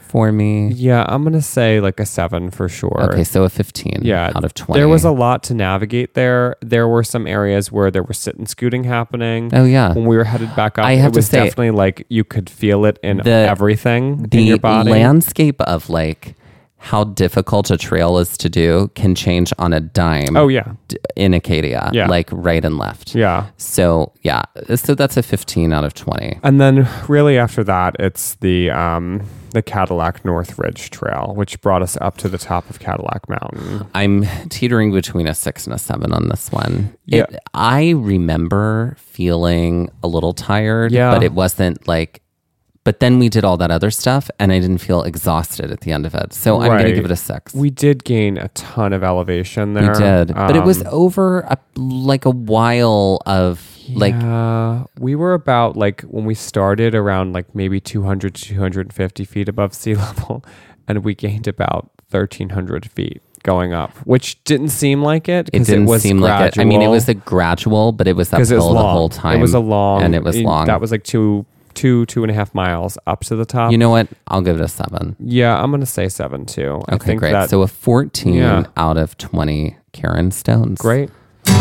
for me? Yeah, I'm going to say like a seven for sure. Okay, so a fifteen Yeah, out of twenty. There was a lot to navigate there. There were some areas where there was sit and scooting happening. Oh, yeah. When we were headed back up, I have it to was say, definitely like you could feel it in the- everything The in your body. landscape of like how difficult a trail is to do can change on a dime. Oh, yeah. d- in Acadia, Yeah. like right and left. Yeah. So yeah, so that's a fifteen out of twenty. And then really after that, it's the um, the Cadillac North Ridge Trail, which brought us up to the top of Cadillac Mountain. I'm teetering between a six and a seven on this one. Yeah. It, I remember feeling a little tired, Yeah. but it wasn't like. But then we did all that other stuff, and I didn't feel exhausted at the end of it. So I'm going to Right. give it a six. We did gain a ton of elevation there. We did, but it was Um, over a, like a while of like yeah, we were about like when we started around like maybe two hundred to two hundred fifty feet above sea level, and we gained about thirteen hundred feet going up, which didn't seem like it. it 'cause didn't was seem like it. I mean, it was a gradual, but it was uphill because it was the long. whole time. It was a long, and it was long. That was like two, two, two and a half miles up to the top. You know what? I'll give it a seven. Yeah, I'm gonna say seven too. I Okay, think great. That, So a fourteen Yeah. out of twenty Karen Stones. great.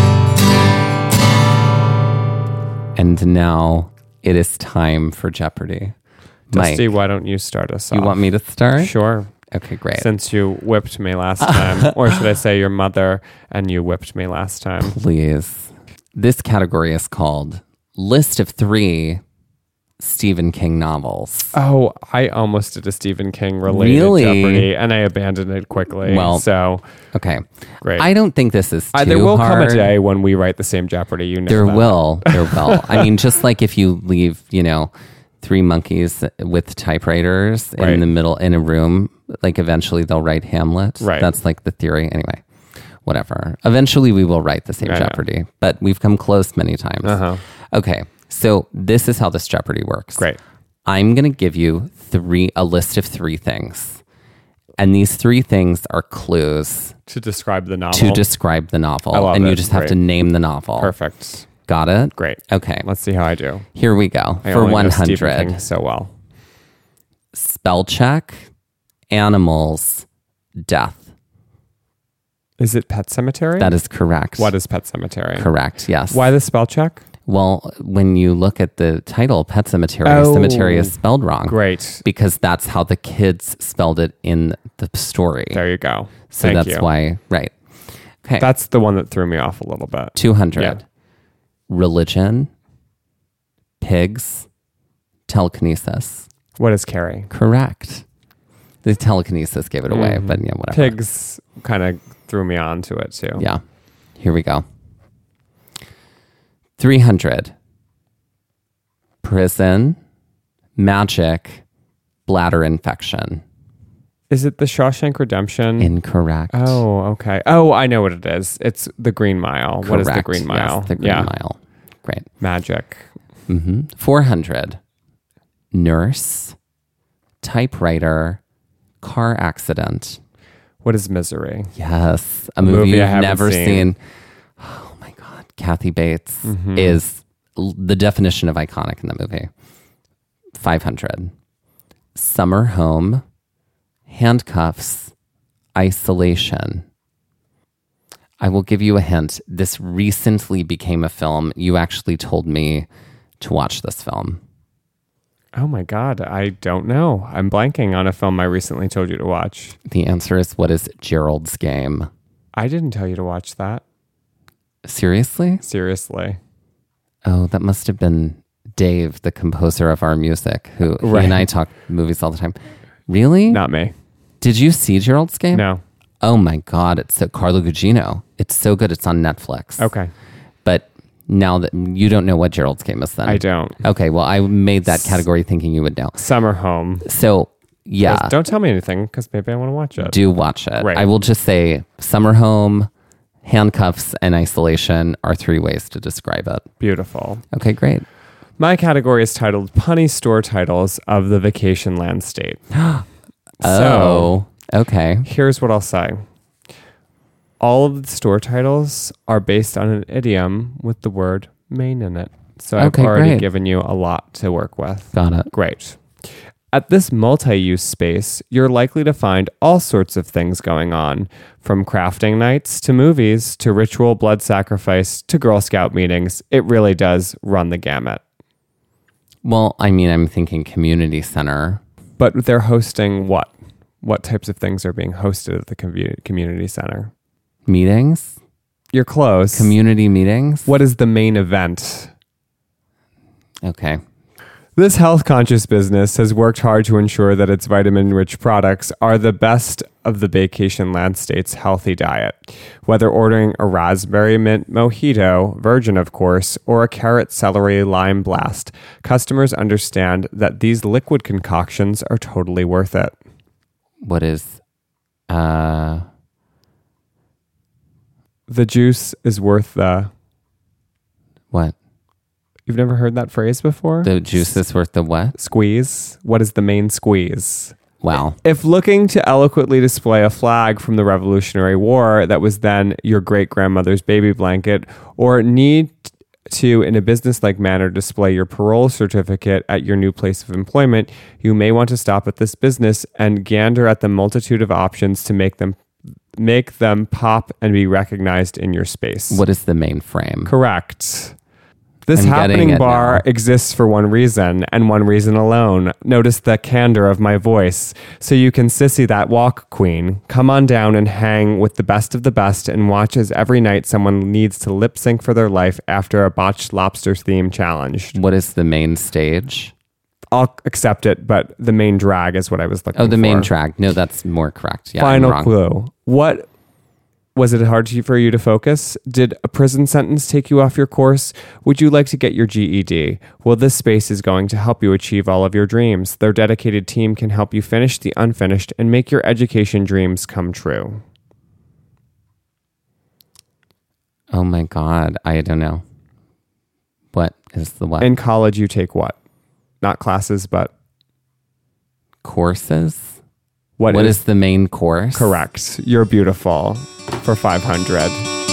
And now it is time for Jeopardy. Dusty, Mike, why don't you start us you off? want me to start? Sure. Okay, great. Since you whipped me last time, or should I say your mother and you whipped me last time? Please. This category is called List of Three Stephen King Novels. Oh, I almost did a Stephen King related Really? Jeopardy, and I abandoned it quickly. Well, so Okay. great. I don't think this is too I, there will hard. come a day when we write the same Jeopardy. You know There that. will. There will. I mean, just like if you leave, you know, three monkeys with typewriters Right. in the middle in a room, like eventually they'll write Hamlet. Right. That's like the theory. Anyway, whatever. Eventually we will write the same I know. Jeopardy, but we've come close many times. Uh-huh. Okay. So this is how this Jeopardy works. Great. I'm going to give you three, a list of three things. And these three things are clues To describe the novel. to describe the novel. I love and you it. just have Great. to name the novel. Perfect. Got it? Great. Okay. Let's see how I do. Here we go. I For only know one Stephen hundred. King so well. Spell check, animals, death. Is it Pet Cemetery? That is correct. What is Pet Cemetery? correct? Yes. Why the spell check? Well, when you look at the title, Pet Cemetery, Oh. cemetery is spelled wrong. Great. Because that's how the kids spelled it in the story. There you go. so Thank that's you. why, right. Okay. That's the one that threw me off a little bit. two hundred. Yeah. Religion, pigs, telekinesis. What is Carrie? Correct. The telekinesis gave it away, Mhm. but yeah, whatever. Pigs kind of threw me on to it too. Yeah. Here we go. three hundred. Prison, magic, bladder infection. Is it the Shawshank Redemption? Incorrect. Oh, okay. Oh, I know what it is. It's the Green Mile. What is the Correct. Green Mile? Yes, the Green yeah. Mile. Great. Magic. hmm four hundred. Nurse, typewriter, car accident. What is Misery? Yes. A, A movie, movie I you've haven't never seen. seen. Oh my God. Kathy Bates Mhm. is l- the definition of iconic in the movie. five hundred. Summer home, handcuffs, isolation. I will give you a hint. This recently became a film. You actually told me to watch this film. Oh my God. I don't know. I'm blanking on a film I recently told you to watch. The answer is, what is Gerald's Game? I didn't tell you to watch that. Seriously? Seriously. Oh, that must have been Dave, the composer of our music, who he Right. and I talk movies all the time. Really? Not me. Did you see Gerald's Game? No. Oh my God, it's so Carlo Gugino. It's so good. It's on Netflix. Okay. But now that you don't know what Gerald's Game is, then I don't. Okay, well, I made that category thinking you would know. Summer Home. So yeah, Don't tell me anything because maybe I want to watch it. do watch it. Right. I will just say, Summer Home, handcuffs, and isolation are three ways to describe it. Beautiful. Okay, great. My category is titled Punny Store Titles of the Vacation Land State. Oh, okay. Here's what I'll say. All of the store titles are based on an idiom with the word Maine in it. So I've Okay, already great. given you a lot to work with. Got it. Great. At this multi-use space, you're likely to find all sorts of things going on, from crafting nights to movies to ritual blood sacrifice to Girl Scout meetings. It really does run the gamut. Well, I mean, I'm thinking community center. But they're hosting what? What types of things are being hosted at the commu- community center? Meetings? You're close. Community meetings? What is the main event? Okay. This health-conscious business has worked hard to ensure that its vitamin-rich products are the best of the vacation land state's healthy diet. Whether ordering a raspberry mint mojito, virgin of course, or a carrot celery lime blast, customers understand that these liquid concoctions are totally worth it. What is... Uh... The juice is worth the... What? You've never heard that phrase before? The juice is worth the what? Squeeze. What is the main squeeze? Wow. If looking to eloquently display a flag from the Revolutionary War that was then your great-grandmother's baby blanket, or need to, in a business-like manner, display your parole certificate at your new place of employment, you may want to stop at this business and gander at the multitude of options to make them make them pop and be recognized in your space. What is the main frame? Correct. This I'm happening bar now. exists for one reason, and one reason alone. Notice the candor of my voice. So you can sissy that walk, queen. Come on down and hang with the best of the best and watch as every night someone needs to lip sync for their life after a botched lobster theme challenge. What is the main stage? I'll accept it, but the main drag is what I was looking for. Oh, the main drag. No, that's more correct. Yeah, Final I'm wrong. clue. What... Was it hard to, for you to focus? Did a prison sentence take you off your course? Would you like to get your G E D? Well, this space is going to help you achieve all of your dreams. Their dedicated team can help you finish the unfinished and make your education dreams come true. Oh my God. I don't know. What is the what? In college, you take what? Not classes, but... Courses? What, what is, is the main course? Correct. You're beautiful for five hundred.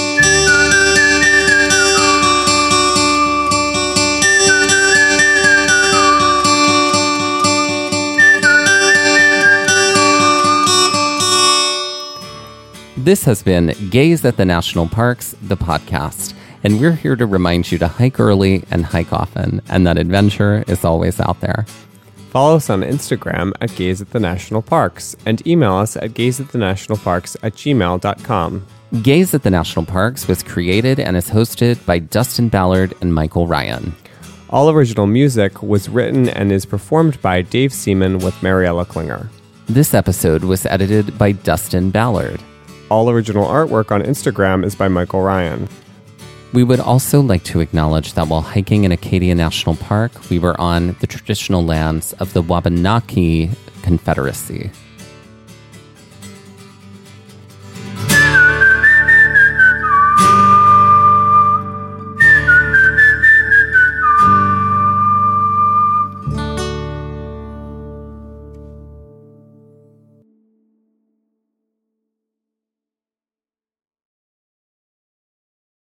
This has been Gaze at the National Parks, the podcast, and we're here to remind you to hike early and hike often, and that adventure is always out there. Follow us on Instagram at Gaze at the National Parks and email us at gazeatthenationalparks at gmail dot com. Gaze at the National Parks was created and is hosted by Dustin Ballard and Michael Ryan. All original music was written and is performed by Dave Seaman with Mariella Klinger. This episode was edited by Dustin Ballard. All original artwork on Instagram is by Michael Ryan. We would also like to acknowledge that while hiking in Acadia National Park, we were on the traditional lands of the Wabanaki Confederacy.